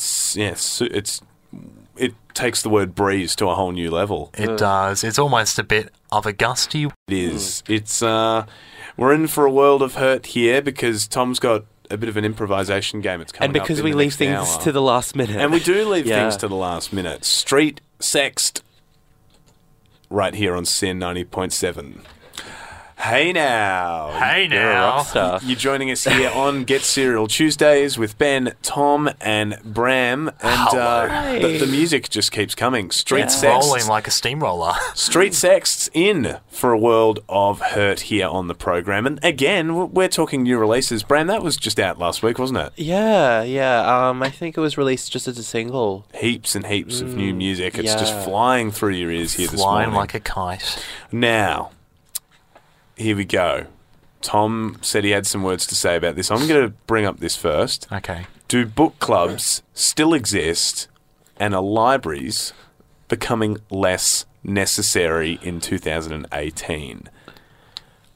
it takes the word breeze to a whole new level. It does. It's almost a bit of a gusty. It is. It's we're in for a world of hurt here because Tom's got a bit of an improvisation game. It's coming and because up in we the leave next things hour. to the last minute. And we do leave things to the last minute. Street Sexed, right here on Sin 90.7. Hey now. Hey You're a now. rock star. You're joining us here on Get Serial Tuesdays with Ben, Tom, and Bram. And the music just keeps coming. Street It's Sexed. rolling like a steamroller. Street Sext's in for a world of hurt here on the program. And again, we're talking new releases. Bram, that was just out last week, wasn't it? Yeah. I think it was released just as a single. Heaps and heaps of new music. It's just flying through your ears here this morning. Flying like a kite. Now, here we go. Tom said he had some words to say about this. I'm going to bring up this first. Okay. Do book clubs still exist, and are libraries becoming less necessary in 2018?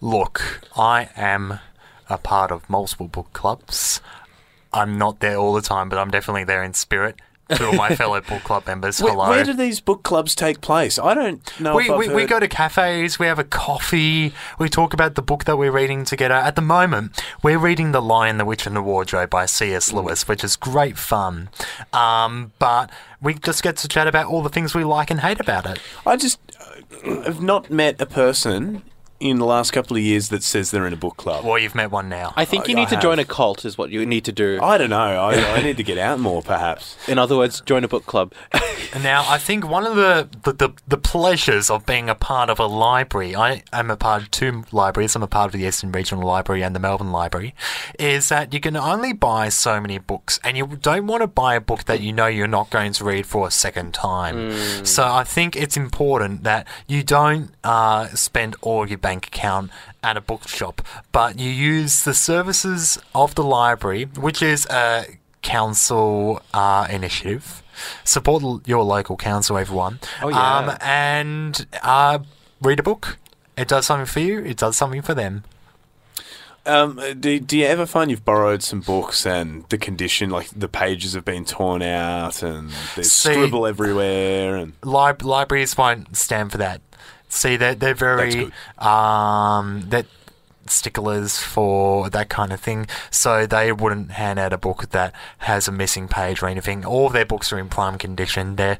Look, I am a part of multiple book clubs. I'm not there all the time, but I'm definitely there in spirit. To all my fellow book club members, hello. Where do these book clubs take place? I don't know. We go to cafes, we have a coffee, we talk about the book that we're reading together. At the moment, we're reading The Lion, the Witch and the Wardrobe by C.S. Lewis, which is great fun. But we just get to chat about all the things we like and hate about it. I just have not met a person in the last couple of years that says they're in a book club. Well, you've met one now. I think you need to join a cult is what you need to do. I don't know. I need to get out more, perhaps. In other words, join a book club. Now, I think one of the pleasures of being a part of a library, I am a part of two libraries, I'm a part of the Eastern Regional Library and the Melbourne Library, is that you can only buy so many books, and you don't want to buy a book that you know you're not going to read for a second time. So I think it's important that you don't spend all your bank account at a bookshop, but you use the services of the library, which is a council initiative. Support your local council, everyone. Oh, yeah. And read a book. It does something for you. It does something for them. Do you ever find you've borrowed some books and the condition, like the pages have been torn out and there's scribble everywhere? And libraries won't stand for that. See, they're very that sticklers for that kind of thing, so they wouldn't hand out a book that has a missing page or anything. All of their books are in prime condition. They're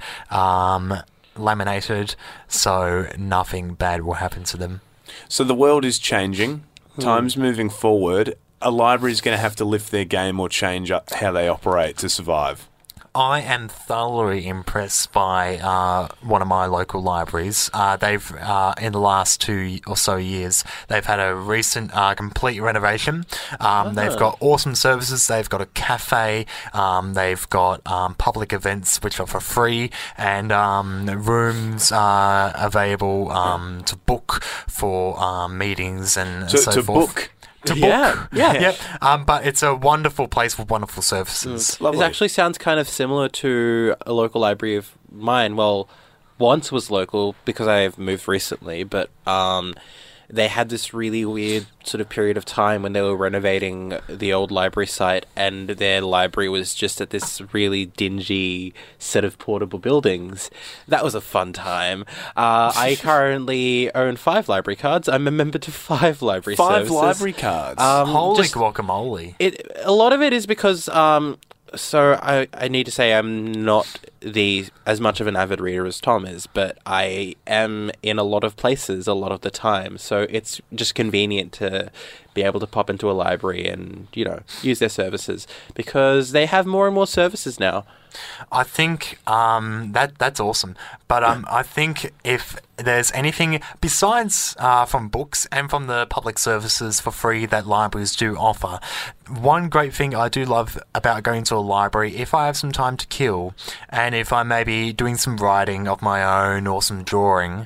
laminated, so nothing bad will happen to them. So the world is changing. Time's moving forward. A library is going to have to lift their game or change up how they operate to survive. I am thoroughly impressed by one of my local libraries. They've, in the last 2 or so years, they've had a recent complete renovation. They've got awesome services. They've got a cafe. They've got public events which are for free, and rooms available to book for meetings and so forth. Book. To book. Yeah. But it's a wonderful place with wonderful services. Lovely. This actually sounds kind of similar to a local library of mine. Well, once was local because I've moved recently, but they had this really weird sort of period of time when they were renovating the old library site, and their library was just at this really dingy set of portable buildings. That was a fun time. I currently own 5 library cards. I'm a member to 5 library services. 5 library cards. Holy guacamole. A lot of it is because so I need to say I'm not as much of an avid reader as Tom is, but I am in a lot of places a lot of the time, so it's just convenient to be able to pop into a library and, use their services, because they have more and more services now. I think that's awesome. But I think if there's anything besides from books and from the public services for free that libraries do offer, one great thing I do love about going to a library, if I have some time to kill, and if I may be doing some writing of my own or some drawing,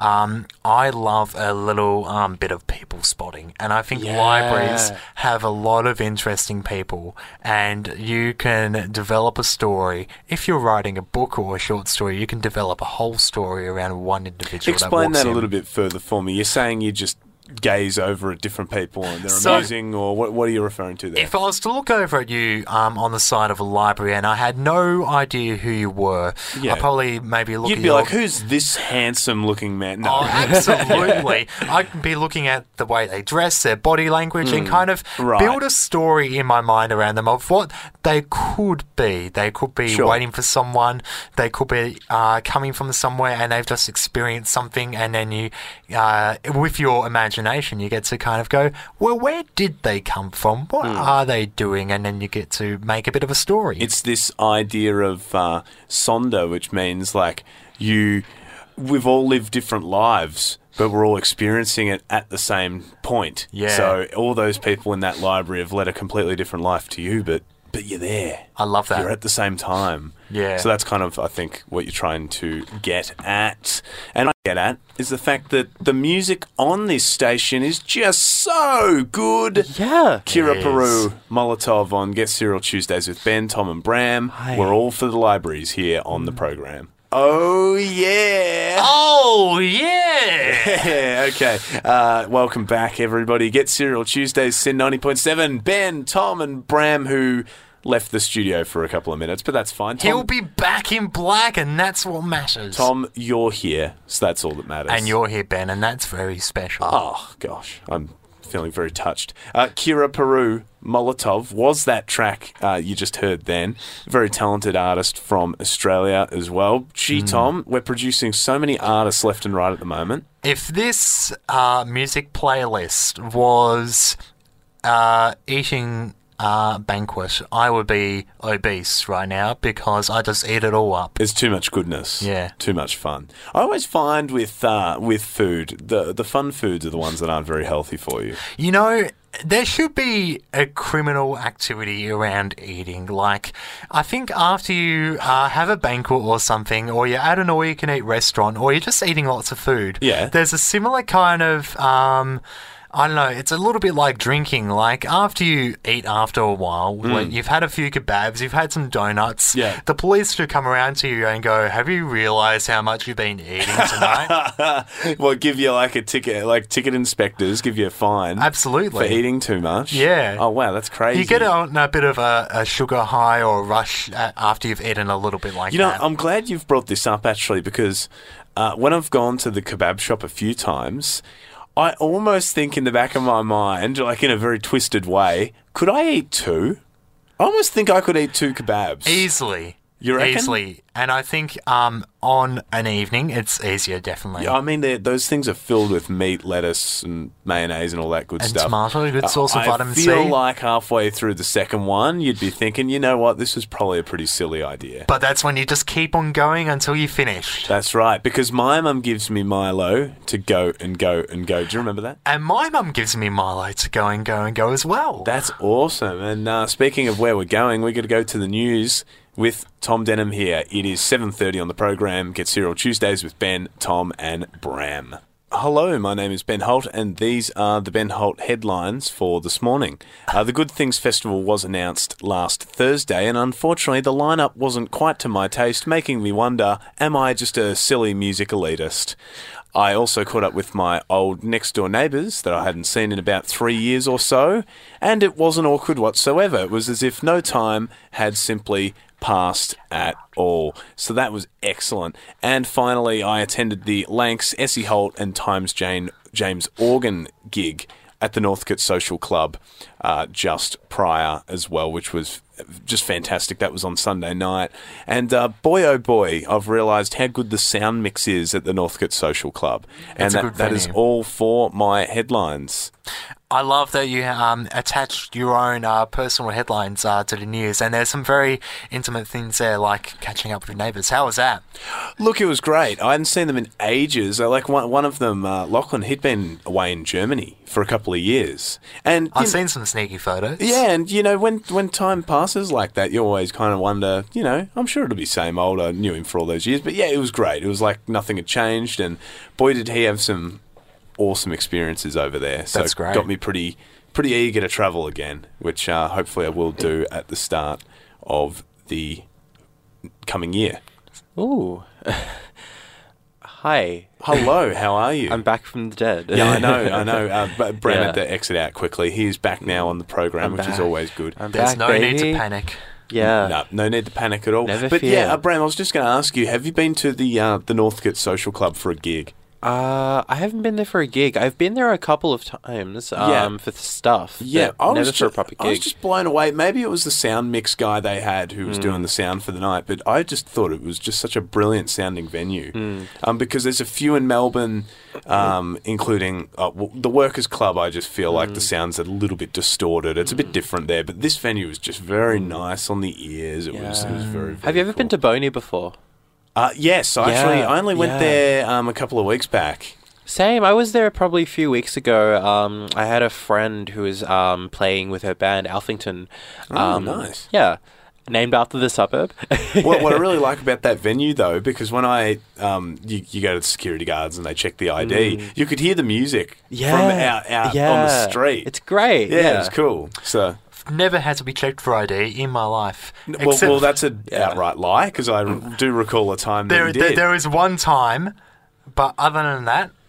I love a little bit of people spotting. And I think libraries have a lot of interesting people, and you can develop a story. If you're writing a book or a short story, you can develop a whole story around one individual. Explain that a little bit further for me. You're saying you just gaze over at different people and they're amazing, or what are you referring to there? If I was to look over at you on the side of a library and I had no idea who you were, I'd probably maybe look at you. You'd be like, who's this handsome-looking man? No. Oh, absolutely. I'd be looking at the way they dress, their body language, and kind of build a story in my mind around them of what they could be. They could be waiting for someone. They could be coming from somewhere and they've just experienced something, and then you, with your imagination, you get to kind of go, well, where did they come from? What are they doing? And then you get to make a bit of a story. It's this idea of sonder, which means like we've all lived different lives, but we're all experiencing it at the same point. Yeah. So all those people in that library have led a completely different life to you, but you're there. I love that. You're at the same time. Yeah. So that's kind of, I think, what you're trying to get at. And what I get at is the fact that the music on this station is just so good. Yeah. Kira Peru, Molotov on Get Serial Tuesdays with Ben, Tom and Bram. Hi. We're all for the libraries here on the program. Oh, yeah. Oh, yeah. Okay. Welcome back, everybody. Get Serial Tuesdays, Sin 90.7. Ben, Tom, and Bram, who left the studio for a couple of minutes, but that's fine. Tom, He'll be back in black, and that's what matters. Tom, you're here, so that's all that matters. And you're here, Ben, and that's very special. Oh, gosh. I'm feeling very touched. Kira Peru, Molotov, was that track you just heard then. Very talented artist from Australia as well. Gee, Tom, we're producing so many artists left and right at the moment. If this music playlist was eating banquet, I would be obese right now because I just eat it all up. There's too much goodness. Yeah. Too much fun. I always find with food, the fun foods are the ones that aren't very healthy for you. You know, there should be a criminal activity around eating. Like, I think after you have a banquet or something, or you're at an all-you-can-eat restaurant, or you're just eating lots of food, there's a similar kind of... I don't know, it's a little bit like drinking. Like, after you eat after a while, like you've had a few kebabs, you've had some donuts, the police should come around to you and go, have you realised how much you've been eating tonight? Well, give you like a ticket, like ticket inspectors give you a fine. Absolutely. For eating too much. Yeah. Oh, wow, that's crazy. You get on a bit of a sugar high or a rush after you've eaten a little bit like that. You know, I'm glad you've brought this up, actually, because when I've gone to the kebab shop a few times... I almost think in the back of my mind, like in a very twisted way, could I eat two? I almost think I could eat two kebabs. Easily. You reckon? Easily. And I think on an evening, it's easier, definitely. Yeah, I mean, those things are filled with meat, lettuce, and mayonnaise and all that good stuff. And tomato, good source of vitamin C. I feel like halfway through the second one, you'd be thinking, you know what, this was probably a pretty silly idea. But that's when you just keep on going until you finish. That's right, because my mum gives me Milo to go and go and go. Do you remember that? And my mum gives me Milo to go and go and go as well. That's awesome. And speaking of where we're going, we're going to go to the news with Tom Denham here. It is 7:30 on the program. Get Serial Tuesdays with Ben, Tom, and Bram. Hello, my name is Ben Holt, and these are the Ben Holt headlines for this morning. The Good Things Festival was announced last Thursday, and unfortunately the lineup wasn't quite to my taste, making me wonder, am I just a silly music elitist? I also caught up with my old next-door neighbours that I hadn't seen in about 3 years or so, and it wasn't awkward whatsoever. It was as if no time had simply passed at all. So that was excellent. And finally, I attended the Lanks, Essie Holt and James Organ gig at the Northcote Social Club just prior as well, which was just fantastic. That was on Sunday night. And boy, oh boy, I've realised how good the sound mix is at the Northcote Social Club. And that is all for my headlines. I love that you attached your own personal headlines to the news, and there's some very intimate things there, like catching up with neighbours. How was that? Look, it was great. I hadn't seen them in ages. Like one of them, Lachlan, he'd been away in Germany for a couple of years, and I've seen some sneaky photos. Yeah, and you know, when time passes like that, you always kind of wonder. You know, I'm sure it'll be same old. I knew him for all those years, but yeah, it was great. It was like nothing had changed, and boy, did he have some awesome experiences over there. So that's great. Got me pretty eager to travel again, which hopefully I will do at the start of the coming year. Ooh. Hi. Hello, how are you? I'm back from the dead. Yeah, I know. But Bram had to exit out quickly. He's back now on the program, which is always good. There's no need to panic. Yeah. No need to panic at all. Never but fear. Yeah, Bram, I was just going to ask you, have you been to the Northcote Social Club for a gig? I haven't been there for a gig. I've been there a couple of times for stuff. Yeah, never for a proper gig. I was just blown away. Maybe it was the sound mix guy they had who was doing the sound for the night, but I just thought it was just such a brilliant sounding venue. Because there's a few in Melbourne, including the Workers' Club. I just feel like the sound's a little bit distorted. It's a bit different there, but this venue was just very nice on the ears. It was very, very Have you ever been to Boney before? Yes, actually, I only went there a couple of weeks back. Same. I was there probably a few weeks ago. I had a friend who was playing with her band, Alphington. Nice. Yeah. Named after the suburb. What I really like about that venue, though, because when you go to the security guards and they check the ID, you could hear the music from out on the street. It's great. Yeah, it's cool. So never had to be checked for ID in my life. Well, that's an outright lie, because I do recall a time that you did. There was one time, but other than that,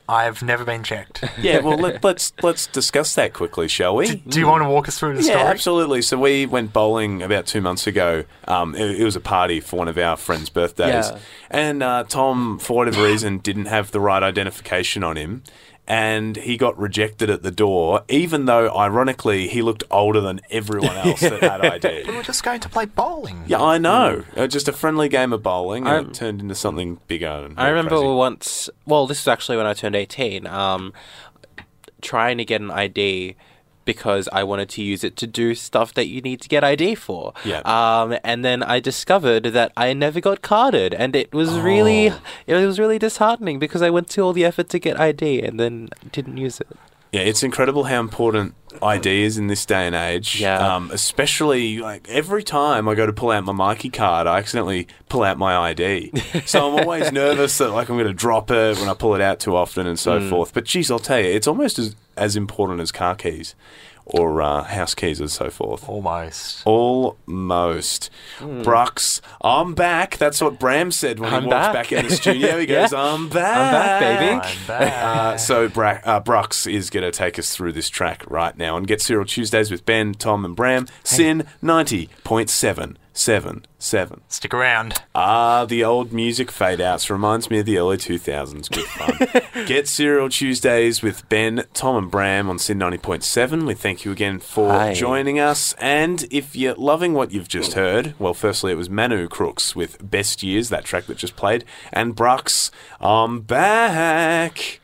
I've never been checked. Yeah, well, let's discuss that quickly, shall we? Do you want to walk us through the Yeah, story? absolutely. So we went bowling about 2 months ago. It was a party for one of our friends' birthdays. Yeah. And Tom, for whatever reason, didn't have the right identification on him. And he got rejected at the door, even though, ironically, he looked older than everyone else that had ID. We were just going to play bowling. Yeah, I know. Just a friendly game of bowling, and it turned into something bigger. And I remember crazy. once. Well, this is actually when I turned 18. Trying to get an ID because I wanted to use it to do stuff that you need to get ID for. Yeah. And then I discovered that I never got carded, and it was really disheartening because I went to all the effort to get ID and then didn't use it. Yeah, it's incredible how important ID is in this day and age. Yeah. Especially, like, every time I go to pull out my Mikey card, I accidentally pull out my ID. So I'm always nervous that, like, I'm going to drop it when I pull it out too often and so forth. But, geez, I'll tell you, it's almost as important as car keys or house keys and so forth. Almost. Brux, I'm back. That's what Bram said when I'm he walks back. back in the studio. He goes, Yeah. I'm back. I'm back, baby. I'm back. So Brux is going to take us through this track right now and Get Serial Tuesdays with Ben, Tom and Bram. Sin 90.777. Stick around. The old music fade outs reminds me of the early 2000s. Good fun. Get Serial Tuesdays with Ben, Tom and Bram on Sin 90.7. We thank you again for Hi. joining us. And if you're loving what you've just heard, well, firstly, it was Manu Crooks with Best Years, that track that just played. And Brux, I'm back.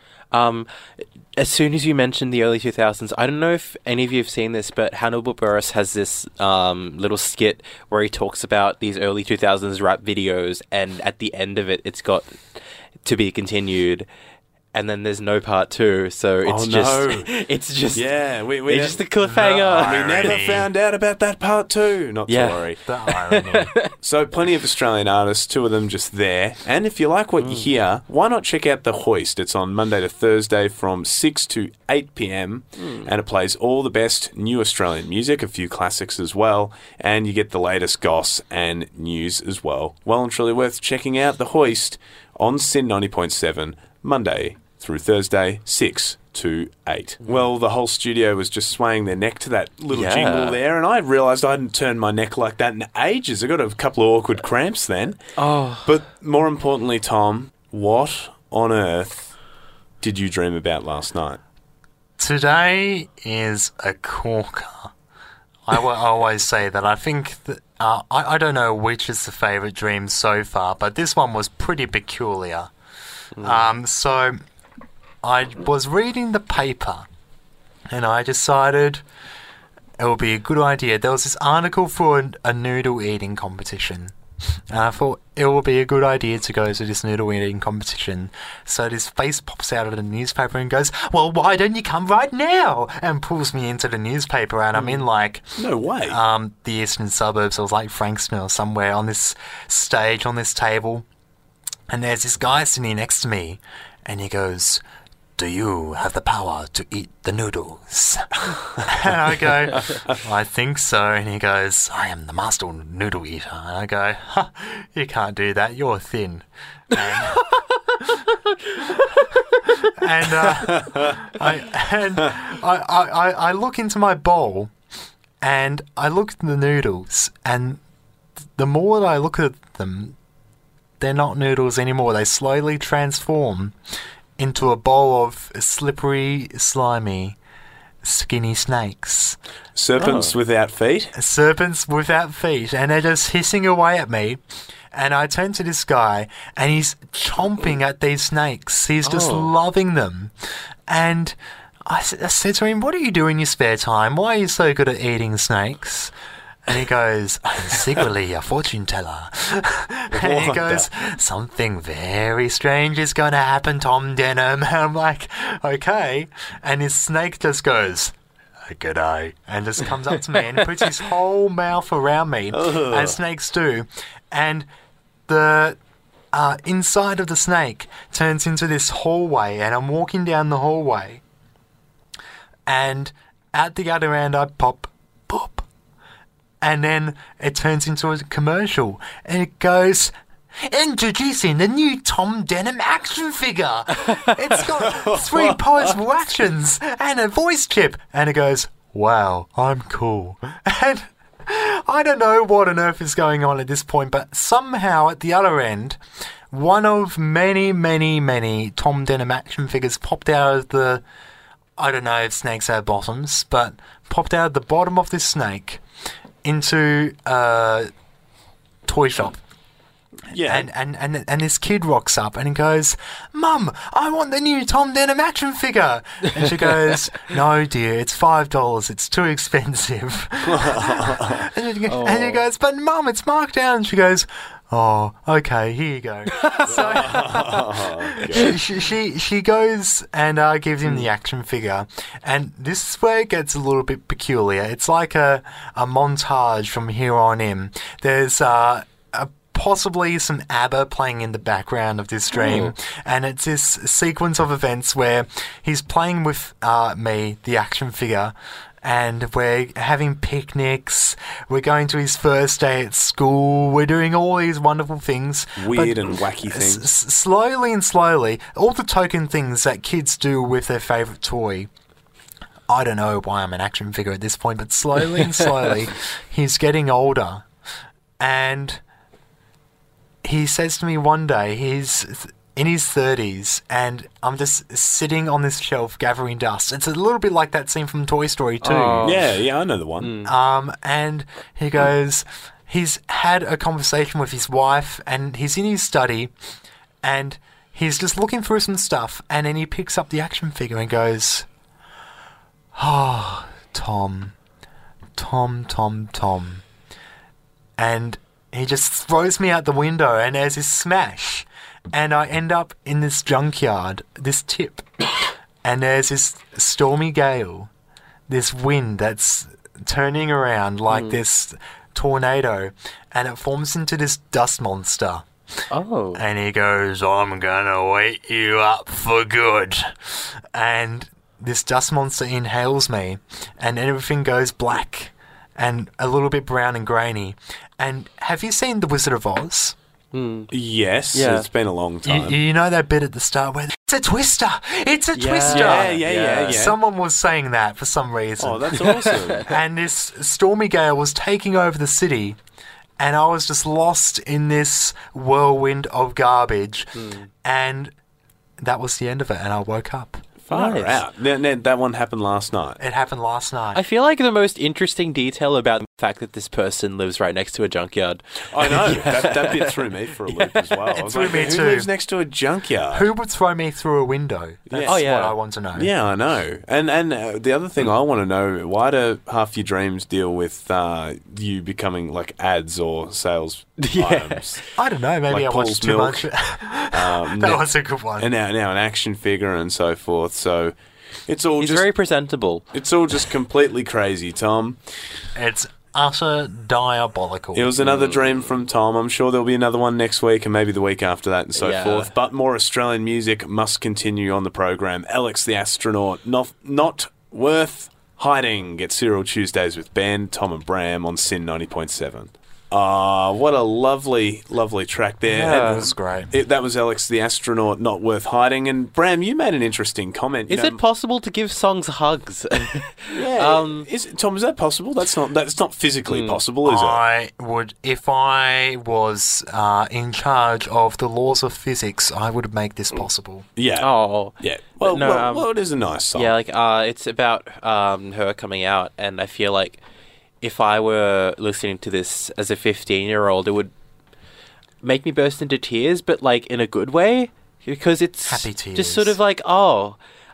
As soon as you mentioned the early 2000s, I don't know if any of you have seen this, but Hannibal Buress has this little skit where he talks about these early 2000s rap videos, and at the end of it, it's got to be continued. And then there's no part 2, so it's just Yeah, it's just a cliffhanger. we never Irony. found out about that part 2. Not Yeah. to worry. The irony. So plenty of Australian artists, 2 of them just there. And if you like what you hear, why not check out The Hoist? It's on Monday to Thursday from 6 to 8 p.m. And it plays all the best new Australian music, a few classics as well. And you get the latest goss and news as well. Well and truly worth checking out The Hoist on Sin 90.7, Monday through Thursday, 6 to 8. Well, the whole studio was just swaying their neck to that little Yeah. jingle there, and I realised I hadn't turned my neck like that in ages. I got a couple of awkward cramps then. Oh, But more importantly, Tom, what on earth did you dream about last night? Today is a corker. I will always say that. I think that, I don't know which is the favourite dream so far, but this one was pretty peculiar. So I was reading the paper and I decided it would be a good idea. There was this article for a noodle eating competition. And I thought it would be a good idea to go to this noodle eating competition. So this face pops out of the newspaper and goes, well, why don't you come right now? And pulls me into the newspaper, and I'm in like No way. the eastern suburbs of like Frankston or somewhere on this stage, on this table. And there's this guy sitting next to me, and he goes, do you have the power to eat the noodles? And I go, I think so. And he goes, I am the master noodle eater. And I go, huh, you can't do that. You're thin. And, I look into my bowl, and I look at the noodles, and the more that I look at them, they're not noodles anymore. They slowly transform into a bowl of slippery, slimy, skinny snakes. Serpents without feet? Serpents without feet, and they're just hissing away at me. And I turn to this guy, and he's chomping at these snakes. He's just loving them. And I said to him, what do you do in your spare time? Why are you so good at eating snakes? And he goes, I'm secretly a fortune teller. And he goes, something very strange is going to happen, Tom Denham. And I'm like, okay. And his snake just goes, g'day, and just comes up to me and puts his whole mouth around me, as snakes do. And the inside of the snake turns into this hallway, and I'm walking down the hallway. And at the other end, I pop, pop. And then it turns into a commercial, and it goes, Introducing the new Tom Denham action figure. It's got 3 powerful actions and a voice chip. And it goes, wow, I'm cool. And I don't know what on earth is going on at this point, but somehow at the other end, one of many, many, many Tom Denham action figures popped out of the... I don't know if snakes have bottoms, but popped out of the bottom of this snake into a toy shop. Yeah. And this kid rocks up and he goes, Mum, I want the new Tom Denham action figure. And she goes, no, dear, it's $5. It's too expensive. And he goes, but Mum, it's marked down. And she goes, oh, okay, here you go. So she goes and gives him the action figure. And this is where it gets a little bit peculiar. It's like a montage from here on in. There's possibly some ABBA playing in the background of this dream. And it's this sequence of events where he's playing with me, the action figure, and we're having picnics, we're going to his first day at school, we're doing all these wonderful things. Weird and wacky things. Slowly and slowly, all the token things that kids do with their favourite toy. I don't know why I'm an action figure at this point, but slowly and slowly, he's getting older. And he says to me one day, he's in his 30s, and I'm just sitting on this shelf gathering dust. It's a little bit like that scene from Toy Story 2. Yeah, I know the one. And he goes, he's had a conversation with his wife, and he's in his study, and he's just looking through some stuff, and then he picks up the action figure and goes, oh, Tom. And he just throws me out the window, and there's this smash. And I end up in this junkyard, this tip. And there's this stormy gale, this wind that's turning around like this tornado. And it forms into this dust monster. Oh. And he goes, I'm gonna wake you up for good. And this dust monster inhales me, and everything goes black and a little bit brown and grainy. And have you seen The Wizard of Oz? Yes, Yeah. it's been a long time. You know that bit at the start where it's a twister. It's a twister. Yeah. Someone was saying that for some reason. Oh, that's awesome. And this stormy gale was taking over the city, and I was just lost in this whirlwind of garbage. And that was the end of it, and I woke up. Far Nice. out. That one happened last night. It happened last night. I feel like the most interesting detail about the fact that this person lives right next to a junkyard. I know. That bit threw me for a loop as well. I was threw like, me who too. lives next to a junkyard? Who would throw me through a window? That's Oh, yeah. what I want to know. Yeah, I know. And the other thing I want to know, why do half your dreams deal with you becoming like ads or sales items? I don't know. Maybe Like I watched Paul's too Milk. much. That was a good one. And now an action figure and so forth. So it's all He's just very presentable. it's all just completely crazy, Tom. It's utter diabolical. It was another dream from Tom. I'm sure there'll be another one next week and maybe the week after that and so Yeah. forth. But more Australian music must continue on the program. Alex the Astronaut, not worth hiding. Get Serial Tuesdays with Ben, Tom and Bram on Sin 90.7. What a lovely, lovely track there. Yeah. That was great. That was Alex the Astronaut, Not Worth Hiding. And Bram, you made an interesting comment. Is it possible to give songs hugs? Yeah. Tom, is that possible? That's not physically possible, is it? I would, if I was in charge of the laws of physics, I would make this possible. Yeah. Oh. Yeah. Well, No, well, it is a nice song. Yeah, like it's about her coming out, and I feel like if I were listening to this as a 15-year-old, it would make me burst into tears, but like in a good way, because it's Happy tears. just sort of like, oh,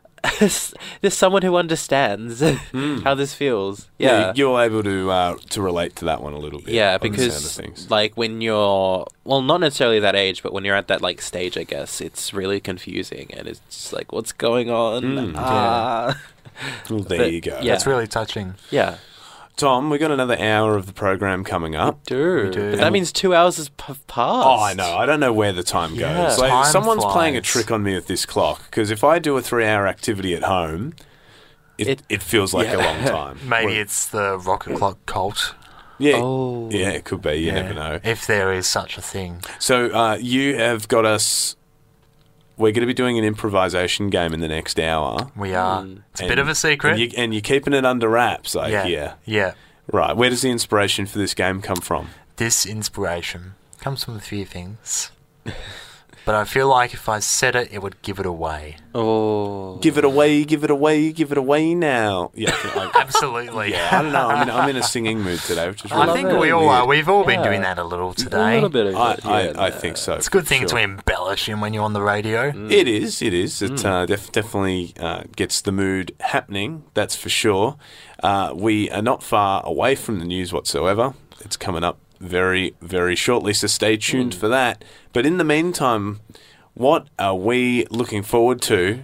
there's someone who understands how this feels. Yeah. You're able to relate to that one a little bit. Yeah, by the sound of because things. like when you're, well, not necessarily that age, but when you're at that like stage, I guess it's really confusing, and it's just like, what's going on? Well, there but- you go. yeah. That's really touching. Yeah, Tom, we got another hour of the program coming up. dude. We do. But that means 2 hours has passed. Oh, I know. I don't know where the time Yeah. goes. Like, Time someone's playing a flies. trick on me with this clock, because if I do a 3-hour activity at home, it feels like a long time. Maybe it's the rocket clock cult. Yeah, Oh. yeah, it could be. You never know. If there is such a thing. So you have got us. We're going to be doing an improvisation game in the next hour. We are. It's a bit And- of a secret. and you're keeping it under wraps, I hear. Yeah. Right. Where does the inspiration for this game come from? This inspiration comes from a few things. But I feel like if I said it, it would give it away. Oh. Give it away, give it away, give it away now. Yeah, Absolutely. yeah. I don't know. I'm in a singing mood today, which is really I think really we all weird. are. We've all been Yeah. doing that a little A today. little bit of it. I think so. It's a good thing sure. to embellish in when you're on the radio. It is. It is. It definitely gets the mood happening. That's for sure. We are not far away from the news whatsoever. It's coming up very, very shortly, so stay tuned for that. But in the meantime, what are we looking forward to?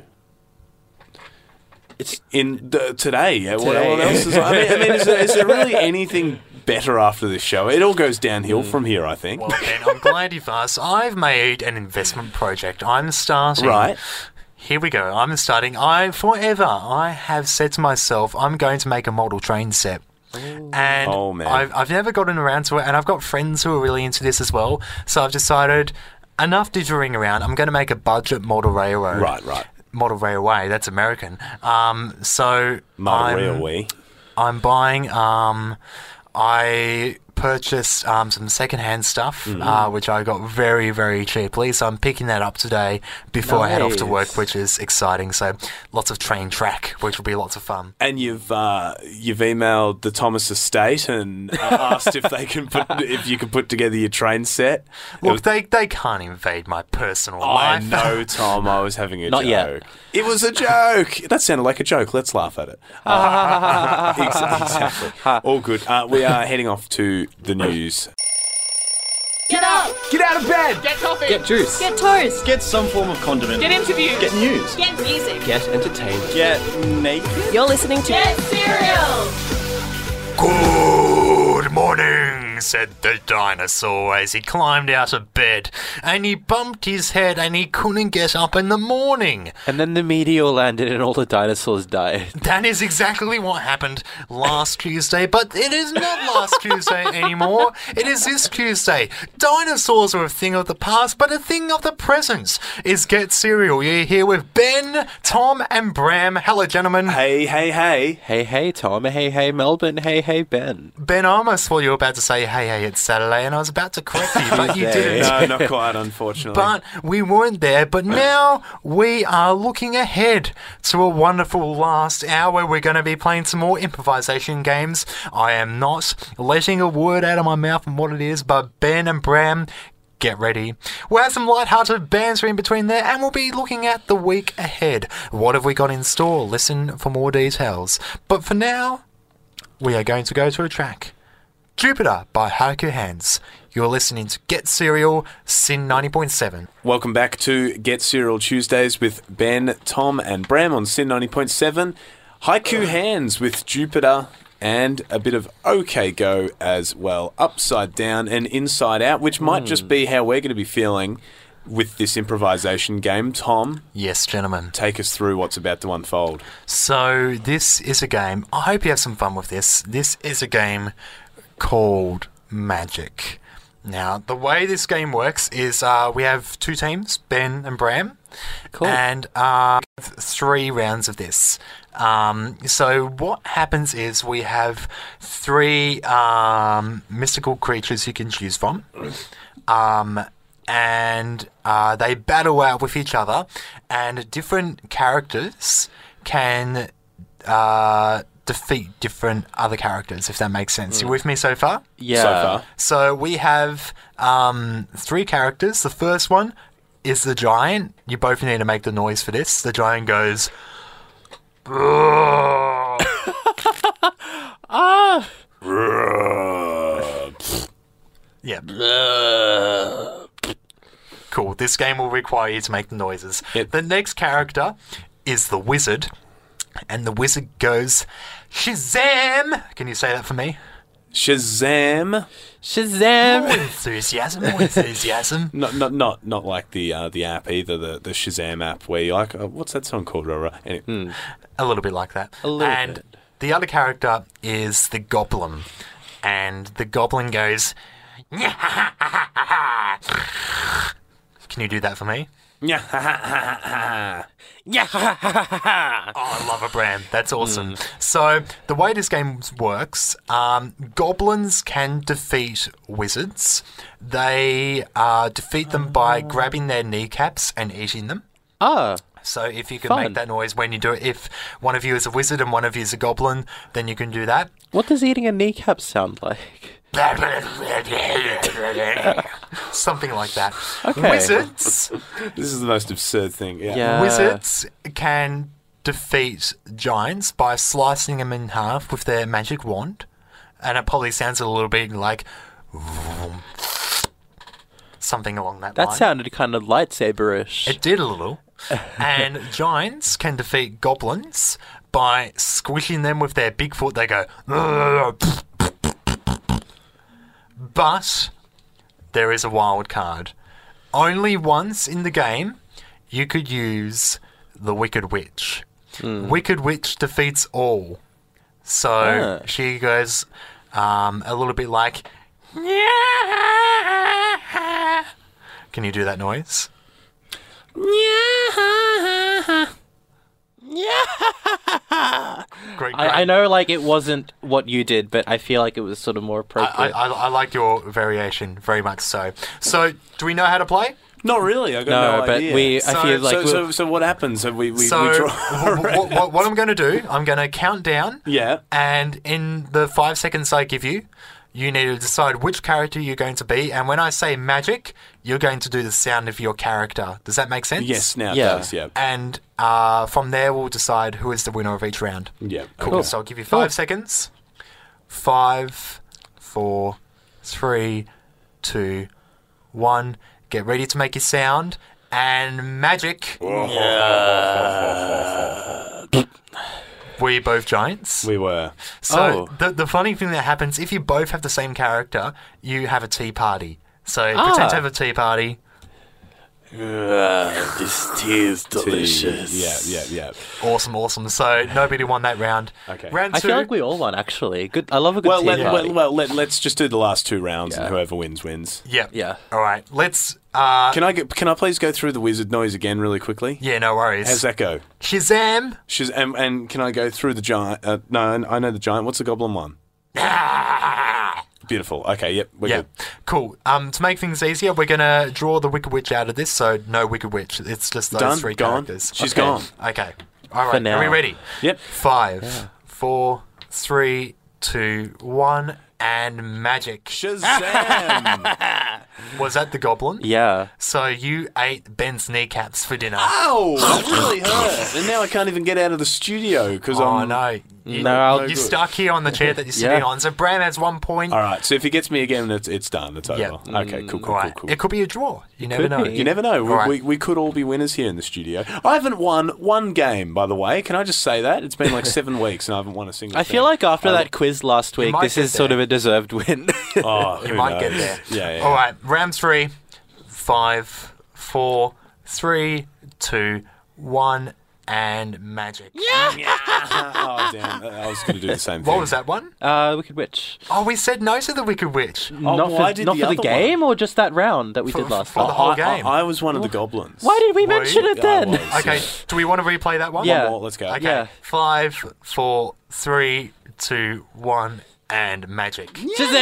It's today. What else is? I mean, is there really anything better after this show? It all goes downhill from here, I think. Well, Ben, I'm glad you've asked. I've made an investment project. I'm starting. Right. Here we go. I'm starting. I have said to myself, I'm going to make a model train set. And Oh, man. I've never gotten around to it, and I've got friends who are really into this as well. So I've decided, enough dithering around. I'm going to make a budget model railroad. Right. Model railway. That's American. So Model railway. I'm buying. I purchased some secondhand stuff, which I got very, very cheaply. So I'm picking that up today before I head off to work, Nice. which is exciting. So lots of train track, which will be lots of fun. And you've emailed the Thomas estate and asked if you can put together your train set. Look, they can't invade my personal I life. know, Tom. I was having a Not joke. yet. It was a joke. That sounded like a joke. Let's laugh at it. Exactly. All good. We are heading off to the news. Get up! Get out of bed! Get coffee! Get juice! Get toast! Get some form of condiment. Get interviews! Get news. Get music! Get entertained. Get naked. You're listening to Get Cereal! Good morning, said the dinosaur as he climbed out of bed, and he bumped his head and he couldn't get up in the morning. And then the meteor landed and all the dinosaurs died. That is exactly what happened last Tuesday, but it is not last Tuesday anymore. It is this Tuesday. Dinosaurs are a thing of the past, but a thing of the present is Get Cereal. You're here with Ben, Tom, and Bram. Hello, gentlemen. Hey. Hey, Tom. Hey, Melbourne. Hey, Ben. Ben, I almost thought you were about to say, hey, it's Saturday, and I was about to correct you, but you didn't. No, not quite, unfortunately. But we weren't there. But now we are looking ahead to a wonderful last hour. We're going to be playing some more improvisation games. I am not letting a word out of my mouth on what it is, but Ben and Bram, get ready. We'll have some light-hearted banter in between there, and we'll be looking at the week ahead. What have we got in store? Listen for more details. But for now, we are going to go to a track. Jupiter by Haiku Hands. You're listening to Get Cereal, Sin 90.7. Welcome back to Get Cereal Tuesdays with Ben, Tom, and Bram on Sin 90.7. Haiku Hands with Jupiter and a bit of OK Go as well. Upside Down and Inside Out, which might just be how we're going to be feeling with this improvisation game. Tom, Yes, gentlemen. take us through what's about to unfold. So, this is a game. I hope you have some fun with this. This is a game called Magic. Now, the way this game works is we have two teams, Ben and Bram. Cool. And 3 rounds of this. So what happens is we have 3 mystical creatures you can choose from. And they battle out with each other. And different characters can defeat different other characters, if that makes sense. You with me so far? Yeah. So far. So we have 3 characters. The first one is the giant. You both need to make the noise for this. The giant goes... Yeah. Cool. This game will require you to make the noises. Yep. The next character is the wizard. And the wizard goes... Shazam! Can you say that for me? Shazam. Shazam! More enthusiasm, more enthusiasm. Not like the app either, the Shazam app where you're like, what's that song called? Anyway. A little bit like that. A little and bit. the other character is the goblin. and the goblin goes. Can you do that for me? Yeah. Oh, I love it, Bram. That's awesome. So, the way this game works, goblins can defeat wizards. They defeat them by grabbing their kneecaps and eating them. Ah, So, if you can Fun. make that noise when you do it, if one of you is a wizard and one of you is a goblin, then you can do that. what does eating a kneecap sound like? Something like that. Okay. Wizards This is the most absurd thing. Yeah. Yeah. Wizards can defeat giants by slicing them in half with their magic wand. And it probably sounds a little bit like something along that line. That sounded kind of lightsaber-ish. It did a little. And giants can defeat goblins by squishing them with their big foot. They go. But there is a wild card. Only once in the game you could use the Wicked Witch. Wicked Witch defeats all. So she goes a little bit like. Can you do that noise? Great. I know, like, it wasn't what you did, but I feel like it was sort of more appropriate. I like your variation very much so. So, do we know how to play? Not really. I got No, no, but idea. I feel like So what happens? So we So, draw. what I'm going to do, I'm going to count down, Yeah. and in the 5 seconds I give you, you need to decide which character you're going to be. And when I say magic, you're going to do the sound of your character. Does that make sense? Yes. Now it Yeah. does. Yeah. And from there, we'll decide who is the winner of each round. Yeah. Cool. Okay. So I'll give you 5 seconds. 5, 4, 3, 2, 1. Get ready to make your sound. And magic. Were you both giants? We were. So the funny thing that happens, if you both have the same character, you have a tea party. So pretend to have a tea party. This tea is delicious. Yeah. Awesome. So nobody won that round. Okay. Round 2. I feel like we all won, actually. Good. I love a good Well, tea party. let's just do the last 2 rounds, and whoever wins wins. Yeah. Yeah. All right. Let's. Can I please go through the wizard noise again really quickly? Yeah, no worries. How's that go? Shazam! And can I go through the giant? No, I know the giant. What's the goblin one? Beautiful. Okay, yep, we're Yeah, good. cool. To make things easier, we're gonna draw the Wicked Witch out of this. So no Wicked Witch. It's just those Done, 3 gone. characters. She's Okay. gone. Okay. All right. now. Are we ready? Yep. 5, 4, 3, 2, 1, and magic. Shazam! Was that the goblin? Yeah. So you ate Ben's kneecaps for dinner. Ow! That really hurt. And now I can't even get out of the studio because I'm. no. No, You're good. stuck here on the chair that you're sitting Yeah. on. So Bram has 1 point. All right. So if he gets me again, it's done. It's over. Yeah. Okay. Cool. All right. Cool. It could be a draw. You never Could know. be. You never know. All right. We could all be winners here in the studio. I haven't won one game, by the way. Can I just say that? It's been like 7 weeks and I haven't won a single I thing. feel like after that quiz last week, might this get is sort there. of a deserved win. Oh, You who might get knows? there. Yeah. All right. Round 3. 5, 4, 3, 2, 1, and magic. Oh, damn. I was going to do the same thing. What was that one? Wicked Witch. Oh, we said no to the Wicked Witch. not well, I for, did not the for the other game, or just that round that we did last for the time? whole game. I was one of the goblins. Why did we Were mention you? it then? I was. Okay. Do we want to replay that one? Yeah. One more, let's go. Okay. Yeah. 5, 4, 3, 2, 1, and magic.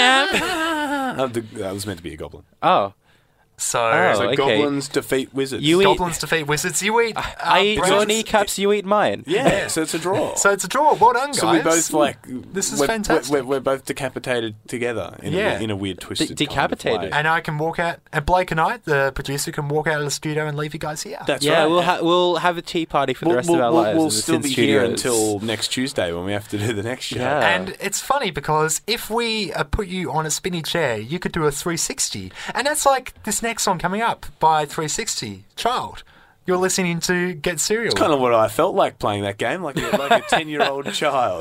Shazam! That was meant to be a goblin. Oh. So, So okay. goblins defeat wizards. You eat- goblins defeat wizards. You eat. I eat your Bram's- kneecaps, you eat mine. Yeah, so it's a draw. So it's a draw. Well done, guys. So we both This is we're- fantastic. We're both decapitated together in, Yeah. in a weird twisted kind of decapitated. way. And I can walk out, and Blake and I, the producer, can walk out of the studio and leave you guys here. That's Yeah, right. we'll have a tea party for the rest of our lives. We'll in the still Sin be here Studios. until next Tuesday when we have to do the next show. Yeah. And it's funny because if we put you on a spinny chair, you could do a 360. And that's like this next song coming up by 360. Child, you're listening to Get Serial. Kind of what I felt like playing that game, like a 10-year-old child.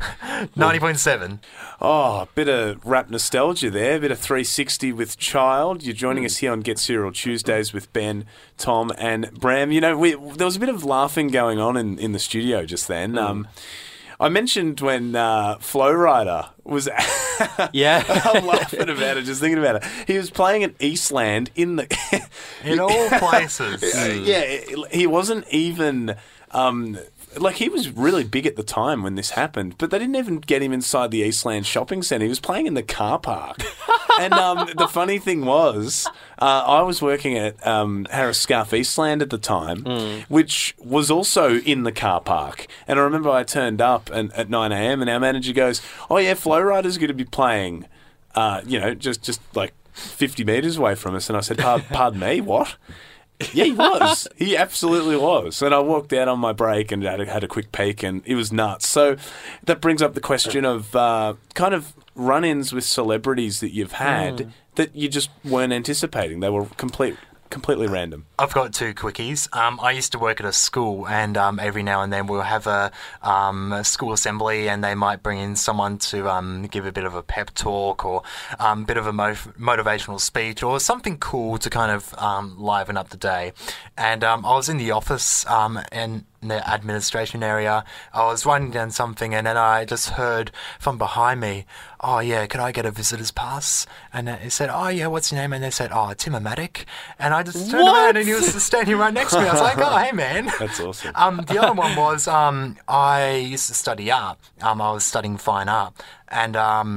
90.7. Oh, a bit of rap nostalgia there, a bit of 360 with Child. You're joining us here on Get Serial Tuesdays with Ben, Tom, and Bram. You know, there was a bit of laughing going on in the studio just then. I mentioned when Flow Rider was. Yeah. I'm laughing about it, just thinking about it. He was playing at Eastland in the. In all places. He wasn't even. Like, he was really big at the time when this happened, but they didn't even get him inside the Eastland shopping centre. He was playing in the car park. And the funny thing was, I was working at Harris Scarf Eastland at the time, which was also in the car park. And I remember I turned up at 9 a.m. and our manager goes, "Oh yeah, Flow Rider's going to be playing, just like 50 metres away from us." And I said, pardon me, what? Yeah, he was. He absolutely was. And I walked out on my break and had a quick peek, and it was nuts. So that brings up the question of kind of run-ins with celebrities that you've had that you just weren't anticipating. They were completely random. I've got two quickies. I used to work at a school, and every now and then we'll have a school assembly, and they might bring in someone to give a bit of a pep talk or a bit of a motivational speech or something cool to kind of liven up the day. And I was in the office in the administration area. I was writing down something, and then I just heard from behind me, "Oh yeah, can I get a visitor's pass?" And it said, "Oh yeah, what's your name?" And they said, "Oh, Tim Amatic." And I just turned around, and he was just standing right next to me. I was like, "Oh, hey man." That's awesome. The other one was I used to study art. I was studying fine art, and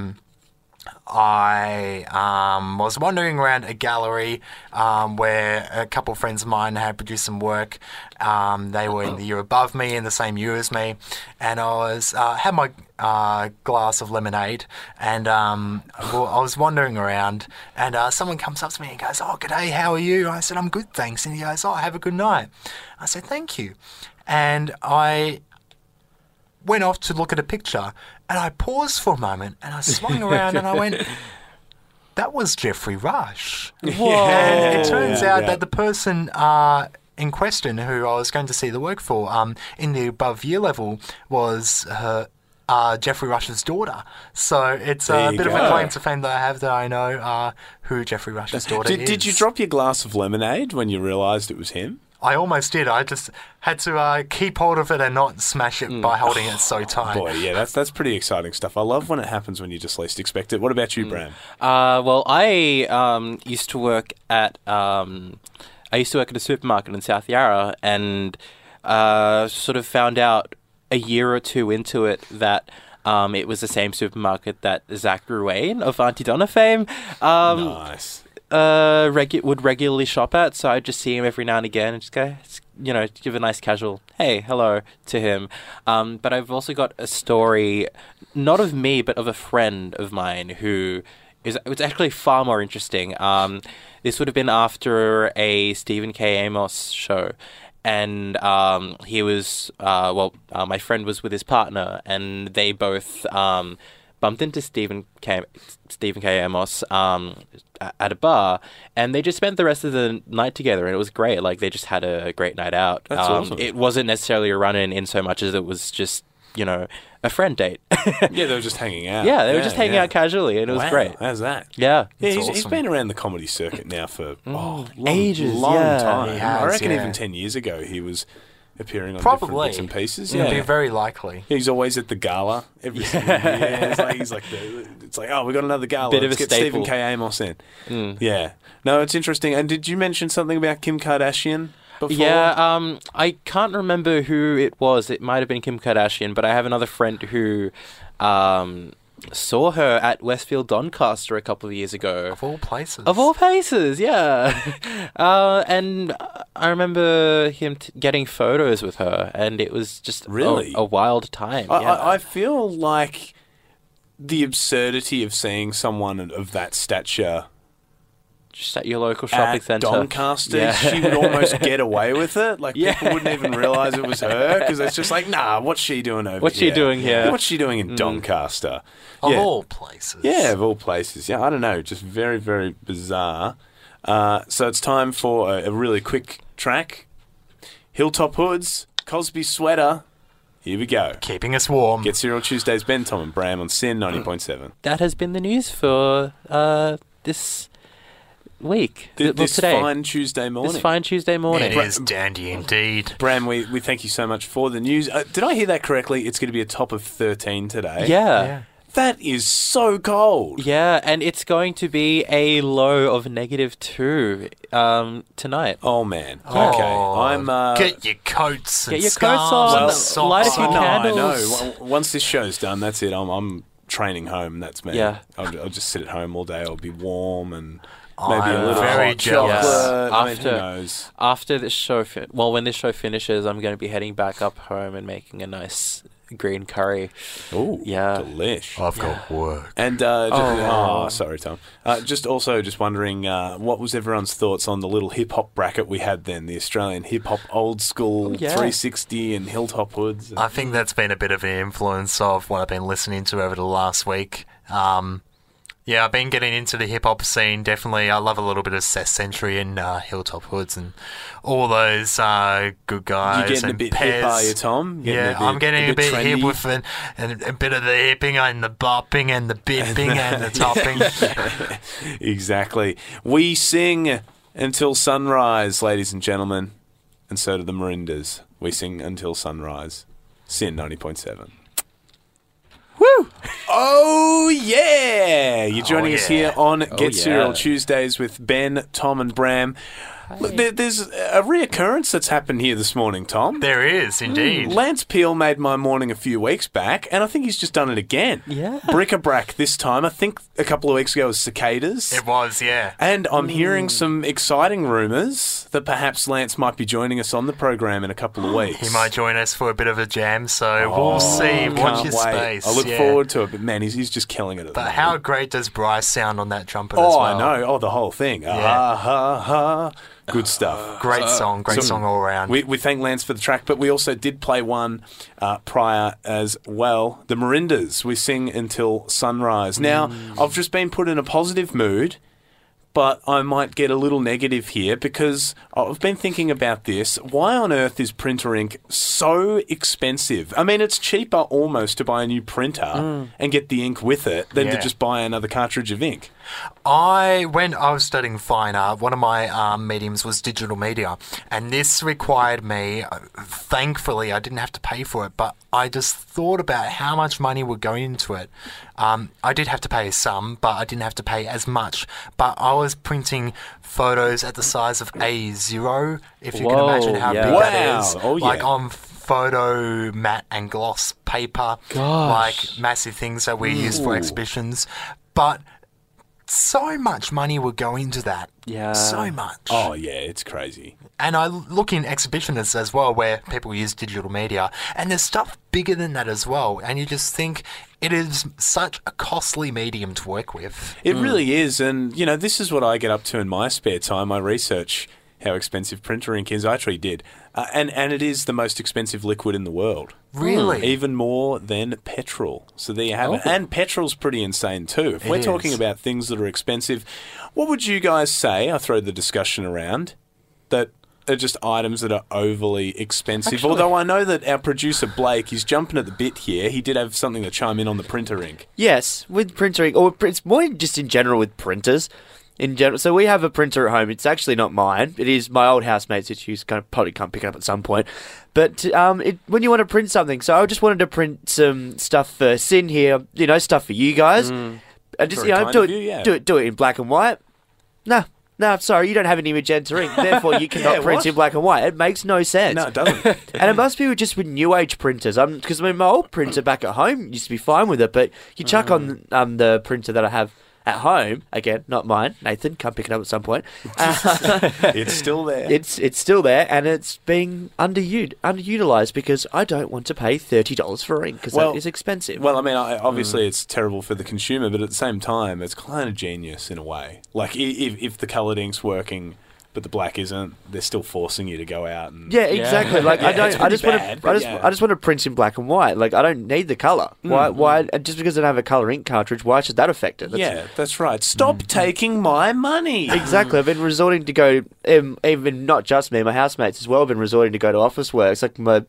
I was wandering around a gallery where a couple of friends of mine had produced some work. They were in the year above me, in the same year as me, and I was had my glass of lemonade, and I was wandering around, and someone comes up to me and goes, "Oh, g'day, how are you?" I said, "I'm good, thanks." And he goes, "Oh, have a good night." I said, "Thank you." And I went off to look at a picture, and I paused for a moment, and I swung around, and I went, "That was Geoffrey Rush." And it turns out that the person in question, who I was going to see the work for, in the above year level, was Geoffrey Rush's daughter. So it's a bit of a claim to fame that I have, that I know who Geoffrey Rush's daughter is. Did you drop your glass of lemonade when you realised it was him? I almost did. I just had to keep hold of it and not smash it by holding it so tight. Boy, yeah, that's pretty exciting stuff. I love when it happens when you just least expect it. What about you, Bram? Well, I used to work at a supermarket in South Yarra, and sort of found out a year or two into it that it was the same supermarket that Zach Ruane of Auntie Donna fame Nice. would regularly shop at. So I'd just see him every now and again and just go, give a nice casual "Hey, hello" to him. But I've also got a story, not of me, but of a friend of mine who it's actually far more interesting. This would have been after a Stephen K. Amos show. And he was, my friend was with his partner, and they both bumped into Stephen K. Amos at a bar, and they just spent the rest of the night together, and it was great. Like, they just had a great night out. That's awesome. It wasn't necessarily a run-in in so much as it was just, a friend date. Yeah, they were just hanging out. Yeah, they were just hanging out casually, and it was great. How's that? Yeah. Yeah, he's been around the comedy circuit now for ages, long yeah. time. He has, I reckon yeah. even 10 years ago he was appearing on Probably. different bits and pieces. It'd Yeah, be very likely. he's always at the gala every single year. It's like, we got another gala. Bit of Let's a get Stephen staple. K. Amos in. Yeah. No, it's interesting. And did you mention something about Kim Kardashian before? Yeah, I can't remember who it was. It might have been Kim Kardashian, but I have another friend who saw her at Westfield Doncaster a couple of years ago. Of all places. Of all places, yeah. And I remember him getting photos with her, and it was just Really? a wild time. I feel like the absurdity of seeing someone of that stature just at your local shopping at centre. Doncaster, Yeah. she would almost get away with it. Like, Yeah. people wouldn't even realise it was her, because it's just like, nah, what's she doing over What's here? she doing here? What's she doing in Doncaster? Of Yeah. all places. Yeah, of all places. Yeah, I don't know. Just very, very bizarre. So it's time for a really quick track. Hilltop Hoods, Cosby Sweater. Here we go. Keeping us warm. Get Serial Tuesdays, Ben, Tom and Bram on SYN 90.7. That has been the news for this week. This today. fine Tuesday morning. This fine Tuesday morning. It is dandy indeed. Bram, we thank you so much for the news. Did I hear that correctly? It's going to be a top of 13 today. Yeah. That is so cold. Yeah, and it's going to be a low of -2 tonight. Oh, man. Oh, Okay. I'm... get your coats and Get your scarves coats on, and well, socks light a few on. candles. I know. Once this show's done, that's it. I'm training home. That's me. Yeah. I'll just sit at home all day. I'll be warm and maybe I'm a little very hot jealous. chocolate. I mean, who After- knows? After this show, when this show finishes, I'm going to be heading back up home and making a nice green curry. Oh, Yeah. delish. I've got work. And sorry, Tom. Just wondering, what was everyone's thoughts on the little hip hop bracket we had then? The Australian hip hop old school 360 and Hilltop Hoods. I think that's been a bit of an influence of what I've been listening to over the last week. Yeah, I've been getting into the hip-hop scene, definitely. I love a little bit of Seth Century and Hilltop Hoods and all those good guys. You getting a and bit Pez. hip, are you, Tom? I'm getting a bit hip trendy? with a bit of the hipping and the bopping and the bipping and the topping. Exactly. We sing until sunrise, ladies and gentlemen, and so do the Marindas. We sing until sunrise. Sin 90.7. Woo! Oh, yeah! You're joining us here on Get Serial Tuesdays with Ben, Tom, and Bram. Look, there's a reoccurrence that's happened here this morning, Tom. There is, indeed. Lance Peel made my morning a few weeks back, and I think he's just done it again. Yeah. Bric-a-brac this time. I think a couple of weeks ago was cicadas. It was, yeah. And I'm hearing some exciting rumours that perhaps Lance might be joining us on the program in a couple of weeks. He might join us for a bit of a jam, so we'll see. Watch Can't his wait. space. I look yeah. forward to it, but man, he's just killing it at the But moment. how great does Bryce sound on that trumpet as Oh, well? I know. Oh, the whole thing. Ah, ha, ha. Good stuff. Great song all around. We thank Lance for the track, but we also did play one prior as well. The Marindas, We Sing Until Sunrise. Now, I've just been put in a positive mood, but I might get a little negative here because I've been thinking about this. Why on earth is printer ink so expensive? I mean, it's cheaper almost to buy a new printer and get the ink with it than to just buy another cartridge of ink. When I was studying fine art, one of my mediums was digital media, and this required me, thankfully I didn't have to pay for it, but I just thought about how much money would go into it. I did have to pay some, but I didn't have to pay as much. But I was printing photos at the size of A0, if you can imagine how big that is. Oh, yeah. Like on photo matte and gloss paper, like massive things that we use for exhibitions. But so much money would go into that. Yeah. So much. Oh, yeah, it's crazy. And I look in exhibitionists as well where people use digital media, and there's stuff bigger than that as well. And you just think it is such a costly medium to work with. It really is. And, you know, this is what I get up to in my spare time. I research how expensive printer ink is. I actually did. And it is the most expensive liquid in the world. Really? Even more than petrol. So there you have it. And petrol's pretty insane too. If we're talking about things that are expensive, what would you guys say, I throw the discussion around, that are just items that are overly expensive? Although I know that our producer Blake is jumping at the bit here. He did have something to chime in on the printer ink. Yes, with printer ink, or it's more just in general with printers. In general, so we have a printer at home. It's actually not mine. It is my old housemate's, which you kind of probably can't pick it up at some point. But when you want to print something, so I just wanted to print some stuff for Sin here, you know, stuff for you guys. And just Very kind do of it, you, yeah. do it in black and white. No, sorry, you don't have any magenta ink. Therefore, you cannot print what? in black and white. It makes no sense. No, it doesn't. And it must be just with new age printers. Because my old printer back at home used to be fine with it, but you chuck on the printer that I have at home, again, not mine, Nathan, come pick it up at some point. It's still there. It's still there, and it's being underutilized because I don't want to pay $30 for ink because that is expensive. Well, I mean, obviously it's terrible for the consumer, but at the same time, it's kind of genius in a way. Like, if the coloured ink's working, but the black isn't, they're still forcing you to go out and... Yeah, exactly. Like it's I just pretty want bad, to print in black and white. Like I don't need the color. Why? Just because I don't have a color ink cartridge, why should that affect it? That's right. Stop taking my money. Exactly. I've been resorting to go, even not just me, my housemates as well have been resorting to go to Officeworks. Like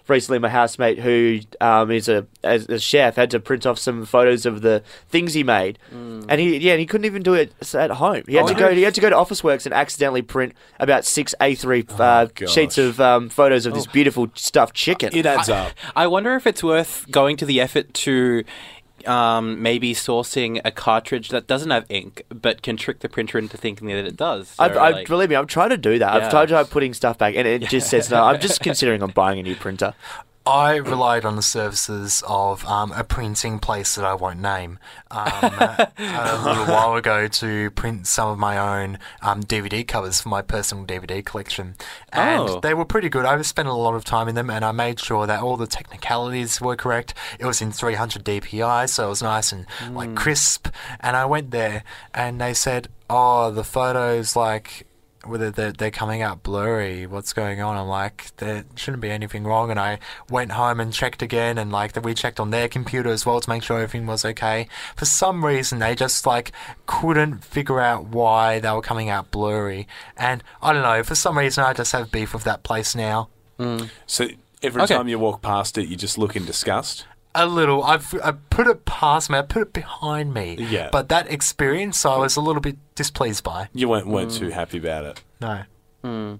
recently my housemate who is a chef had to print off some photos of the things he made, and he couldn't even do it at home. He had to go to Officeworks and accidentally print about 6 A3 sheets of photos of this beautiful stuffed chicken. It adds up. I wonder if it's worth going to the effort to maybe sourcing a cartridge that doesn't have ink but can trick the printer into thinking that it does. So, believe me, I'm trying to do that. Yeah. I've tried putting stuff back, and it just says no. I'm just considering on buying a new printer. I relied on the services of a printing place that I won't name a little while ago to print some of my own DVD covers for my personal DVD collection. And they were pretty good. I spent a lot of time in them, and I made sure that all the technicalities were correct. It was in 300 DPI, so it was nice and like crisp. And I went there, and they said, "Oh, the photos whether they're coming out blurry. What's going on?" I'm like, there shouldn't be anything wrong. And I went home and checked again, and we checked on their computer as well to make sure everything was okay. For some reason, they just couldn't figure out why they were coming out blurry. And I don't know, for some reason, I just have beef with that place now. So every time you walk past it, you just look in disgust? A little. I put it past me. I put it behind me. Yeah. But that experience, I was a little bit displeased by. You weren't too happy about it? No.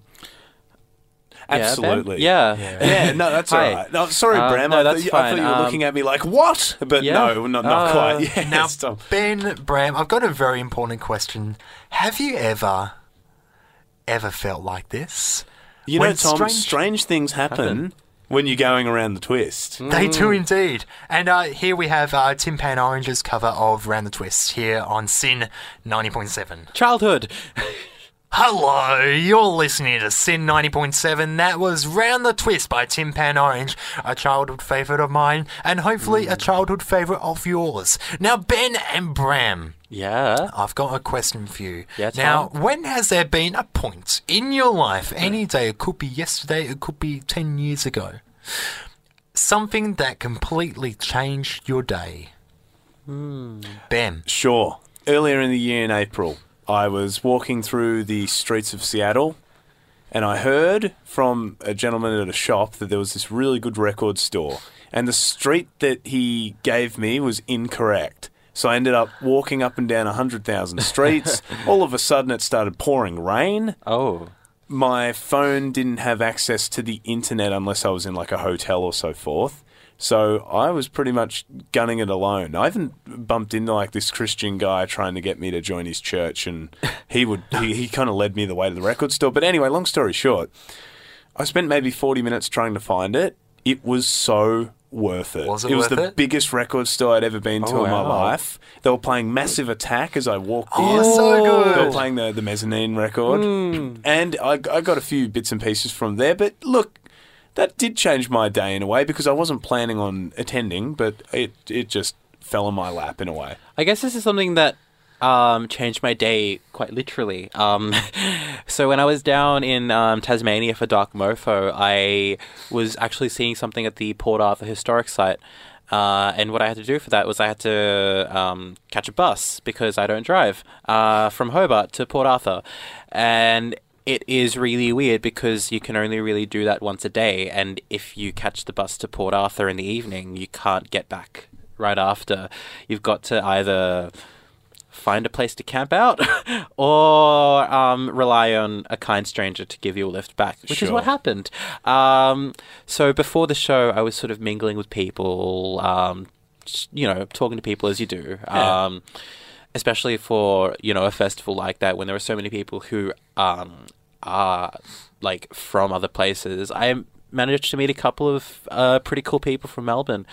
Absolutely. Yeah. No, that's all right. No, sorry, Bram. no, I that's thought fine. you were looking at me like, what? But no, not quite. Yeah, Now, stop. Ben, Bram, I've got a very important question. Have you ever felt like this? You know, Tom, strange things happen when you're going around the twist. They do indeed. And here we have Tim Pan Orange's cover of Round the Twist here on Sin 90.7. Childhood. Hello, you're listening to Sin 90.7. That was Round the Twist by Tim Pan Orange, a childhood favourite of mine, and hopefully a childhood favourite of yours. Now, Ben and Bram, Yeah. I've got a question for you. Yeah, now, Tom? when has there been a point in your life, any day, it could be yesterday, it could be 10 years ago, something that completely changed your day? Ben. Sure. Earlier in the year in April, I was walking through the streets of Seattle, and I heard from a gentleman at a shop that there was this really good record store, and the street that he gave me was incorrect. So I ended up walking up and down 100,000 streets. All of a sudden, it started pouring rain. Oh. My phone didn't have access to the internet unless I was in a hotel or so forth. So I was pretty much gunning it alone. I even bumped into this Christian guy trying to get me to join his church, and he kind of led me the way to the record store. But anyway, long story short, I spent maybe 40 minutes trying to find it. It was so worth it. Was it was worth the it? biggest record store I'd ever been to in my life. They were playing Massive Attack as I walked in. Oh, so good. They were playing the Mezzanine record. And I got a few bits and pieces from there. But look, that did change my day in a way because I wasn't planning on attending, but it just fell in my lap in a way. I guess this is something that changed my day quite literally. So when I was down in Tasmania for Dark Mofo, I was actually seeing something at the Port Arthur Historic Site. And what I had to do for that was I had to catch a bus because I don't drive from Hobart to Port Arthur. And it is really weird because you can only really do that once a day. And if you catch the bus to Port Arthur in the evening, you can't get back right after. You've got to either find a place to camp out or rely on a kind stranger to give you a lift back, which is what happened. So before the show, I was sort of mingling with people, talking to people as you do. Yeah. Especially for, a festival like that when there are so many people who are from other places. I managed to meet a couple of pretty cool people from Melbourne.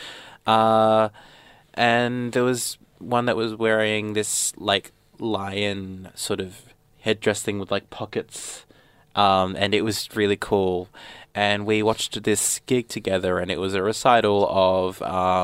And there was one that was wearing this lion sort of headdress thing with pockets. And it was really cool. And we watched this gig together, and it was a recital of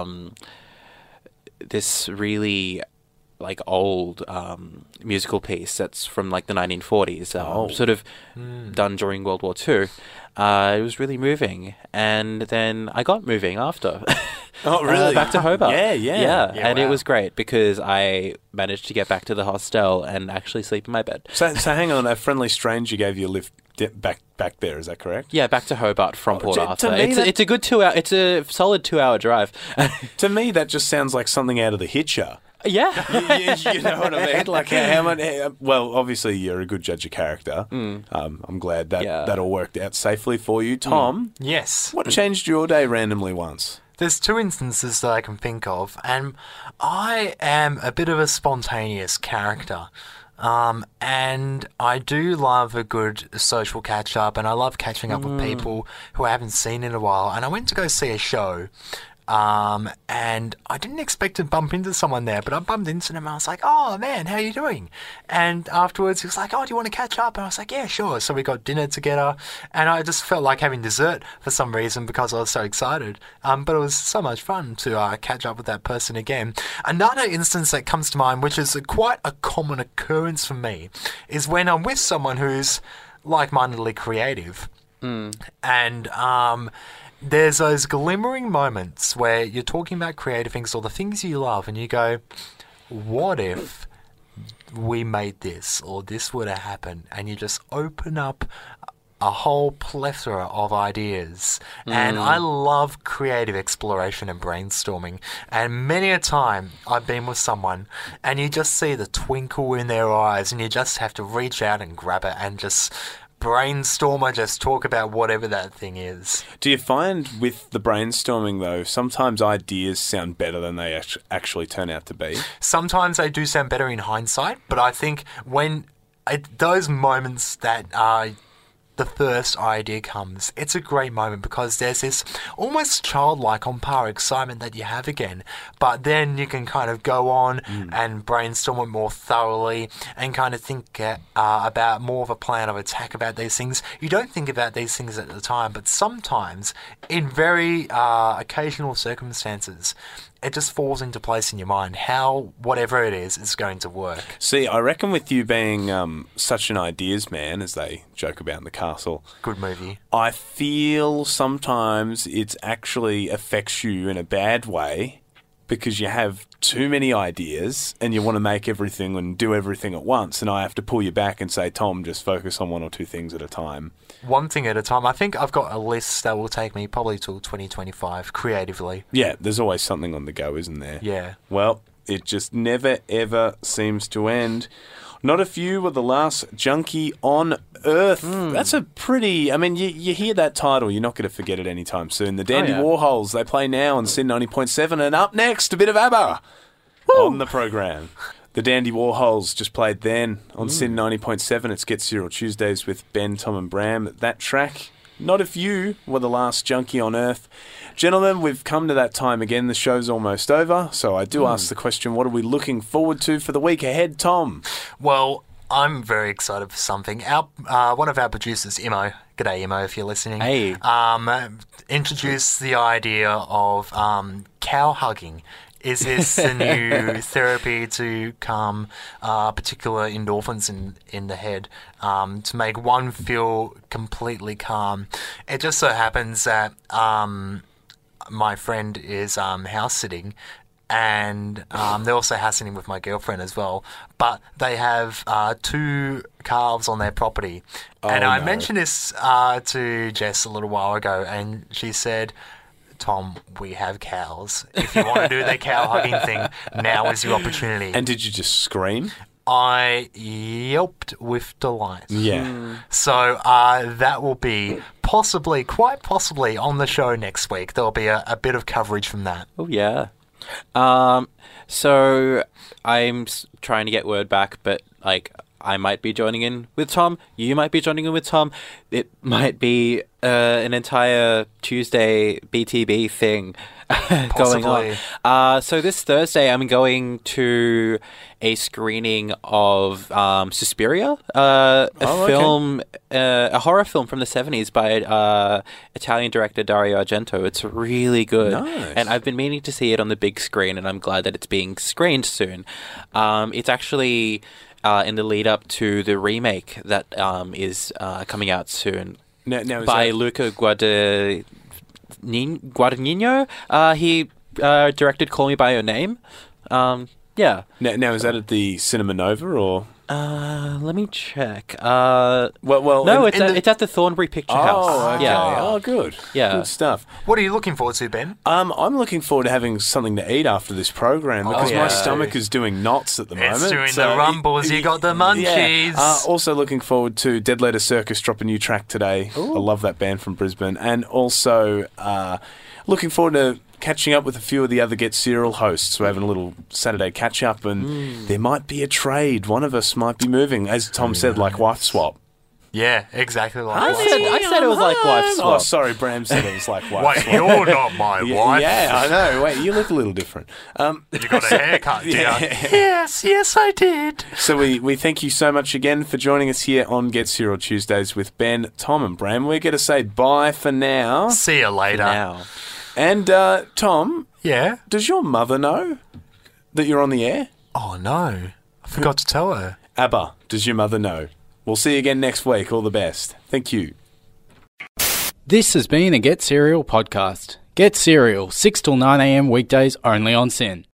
this really old musical piece that's from the 1940s, sort of done during World War II. It was really moving, and then I got moving after. Oh, really? Back to Hobart. Yeah. And it was great because I managed to get back to the hostel and actually sleep in my bed. So hang on, a friendly stranger gave you a lift back there. Is that correct? Yeah, back to Hobart from Port to Arthur. me It's a good 2 hour. It's a solid 2 hour drive. To me, that just sounds like something out of The Hitcher. Yeah. You know what I mean? Like how much? Well, obviously you're a good judge of character. I'm glad that all worked out safely for you, Tom. Yes. What changed your day randomly once? There's 2 instances that I can think of, and I am a bit of a spontaneous character. And I do love a good social catch-up, and I love catching up with people who I haven't seen in a while. And I went to go see a show, and I didn't expect to bump into someone there, but I bumped into him and I was like, "Oh man, how are you doing?" And afterwards he was like, "Oh, do you want to catch up?" And I was like, "Yeah, sure." So we got dinner together, and I just felt like having dessert for some reason because I was so excited. But it was so much fun to catch up with that person again. Another instance that comes to mind, which is quite a common occurrence for me, is when I'm with someone who's like-mindedly creative. And there's those glimmering moments where you're talking about creative things or the things you love, and you go, what if we made this, or this would have happened? And you just open up a whole plethora of ideas. And I love creative exploration and brainstorming. And many a time I've been with someone and you just see the twinkle in their eyes, and you just have to reach out and grab it and just brainstorm or just talk about whatever that thing is. Do you find with the brainstorming, though, sometimes ideas sound better than they actually turn out to be? Sometimes they do sound better in hindsight, but I think when those moments that the first idea comes, it's a great moment because there's this almost childlike on par excitement that you have again, but then you can kind of go on and brainstorm it more thoroughly and kind of think about more of a plan of attack about these things. You don't think about these things at the time, but sometimes in very occasional circumstances, it just falls into place in your mind how whatever it is going to work. See, I reckon with you being such an ideas man, as they joke about in The Castle. Good movie. I feel sometimes it actually affects you in a bad way because you have too many ideas and you want to make everything and do everything at once, and I have to pull you back and say, Tom, just focus on 1 or 2 things at a time. One thing at a time. I think I've got a list that will take me probably till 2025 creatively. Yeah, there's always something on the go, isn't there? Yeah. Well, it just never, ever seems to end. Not a few were the last junkie on Earth. That's a pretty... I mean, you hear that title, you're not going to forget it anytime soon. The Dandy Warhols, they play now on Sin 90.7, and up next, a bit of ABBA on the program. The Dandy Warhols just played then on Sin 90.7. It's Get Serial Tuesdays with Ben, Tom and Bram. That track, Not a Few were the last junkie on Earth. Gentlemen, we've come to that time again. The show's almost over, so I do ask the question, what are we looking forward to for the week ahead, Tom? Well, I'm very excited for something. One of our producers, Imo, g'day Imo if you're listening, introduced the idea of cow hugging. Is this a new therapy to calm particular endorphins in the head, to make one feel completely calm? It just so happens that my friend is house sitting, and they're also house sitting with my girlfriend as well, but they have 2 calves on their property. And I mentioned this to Jess a little while ago, and she said, Tom, we have cows. If you want to do the cow hugging thing, now is your opportunity. And did you just scream? I yelped with delight. Yeah. So that will be quite possibly on the show next week. There'll be a bit of coverage from that. Oh, yeah. So I'm trying to get word back, but I might be joining in with Tom. You might be joining in with Tom. It might be an entire Tuesday BTB thing going on. So this Thursday, I'm going to a screening of Suspiria, a horror film from the 70s by Italian director Dario Argento. It's really good. Nice. And I've been meaning to see it on the big screen, and I'm glad that it's being screened soon. It's actually... in the lead up to the remake that is coming out soon by Luca Guadagnino. He directed Call Me By Your Name. Yeah. Now, is that at the Cinema Nova or...? Let me check. Well, no, it's at the Thornbury Picture House. Oh, okay. Yeah. Oh, good. Yeah. Good stuff. What are you looking forward to, Ben? I'm looking forward to having something to eat after this program because yeah. my stomach is doing knots at the moment. It's doing the rumbles. You got the munchies. Yeah. Also looking forward to Dead Letter Circus drop a new track today. I love that band from Brisbane. And also looking forward to catching up with a few of the other Get Serial hosts. We're having a little Saturday catch-up, and there might be a trade. One of us might be moving, as Tom said, like wife swap. Yeah, exactly like I that. said it was like wife swap. Oh, sorry, Bram said it was like wife swap. Wait, you're not my wife. Yeah, I know. Wait, you look a little different. You got a haircut, do you? Yes, I did. So we thank you so much again for joining us here on Get Serial Tuesdays with Ben, Tom and Bram. We're going to say bye for now. See you later. Now. And, Tom, Yeah? does your mother know that you're on the air? Oh, no. I forgot to tell her. Abba, does your mother know? We'll see you again next week. All the best. Thank you. This has been a Get Serial podcast. Get Serial, 6 till 9 a.m. weekdays only on SYN.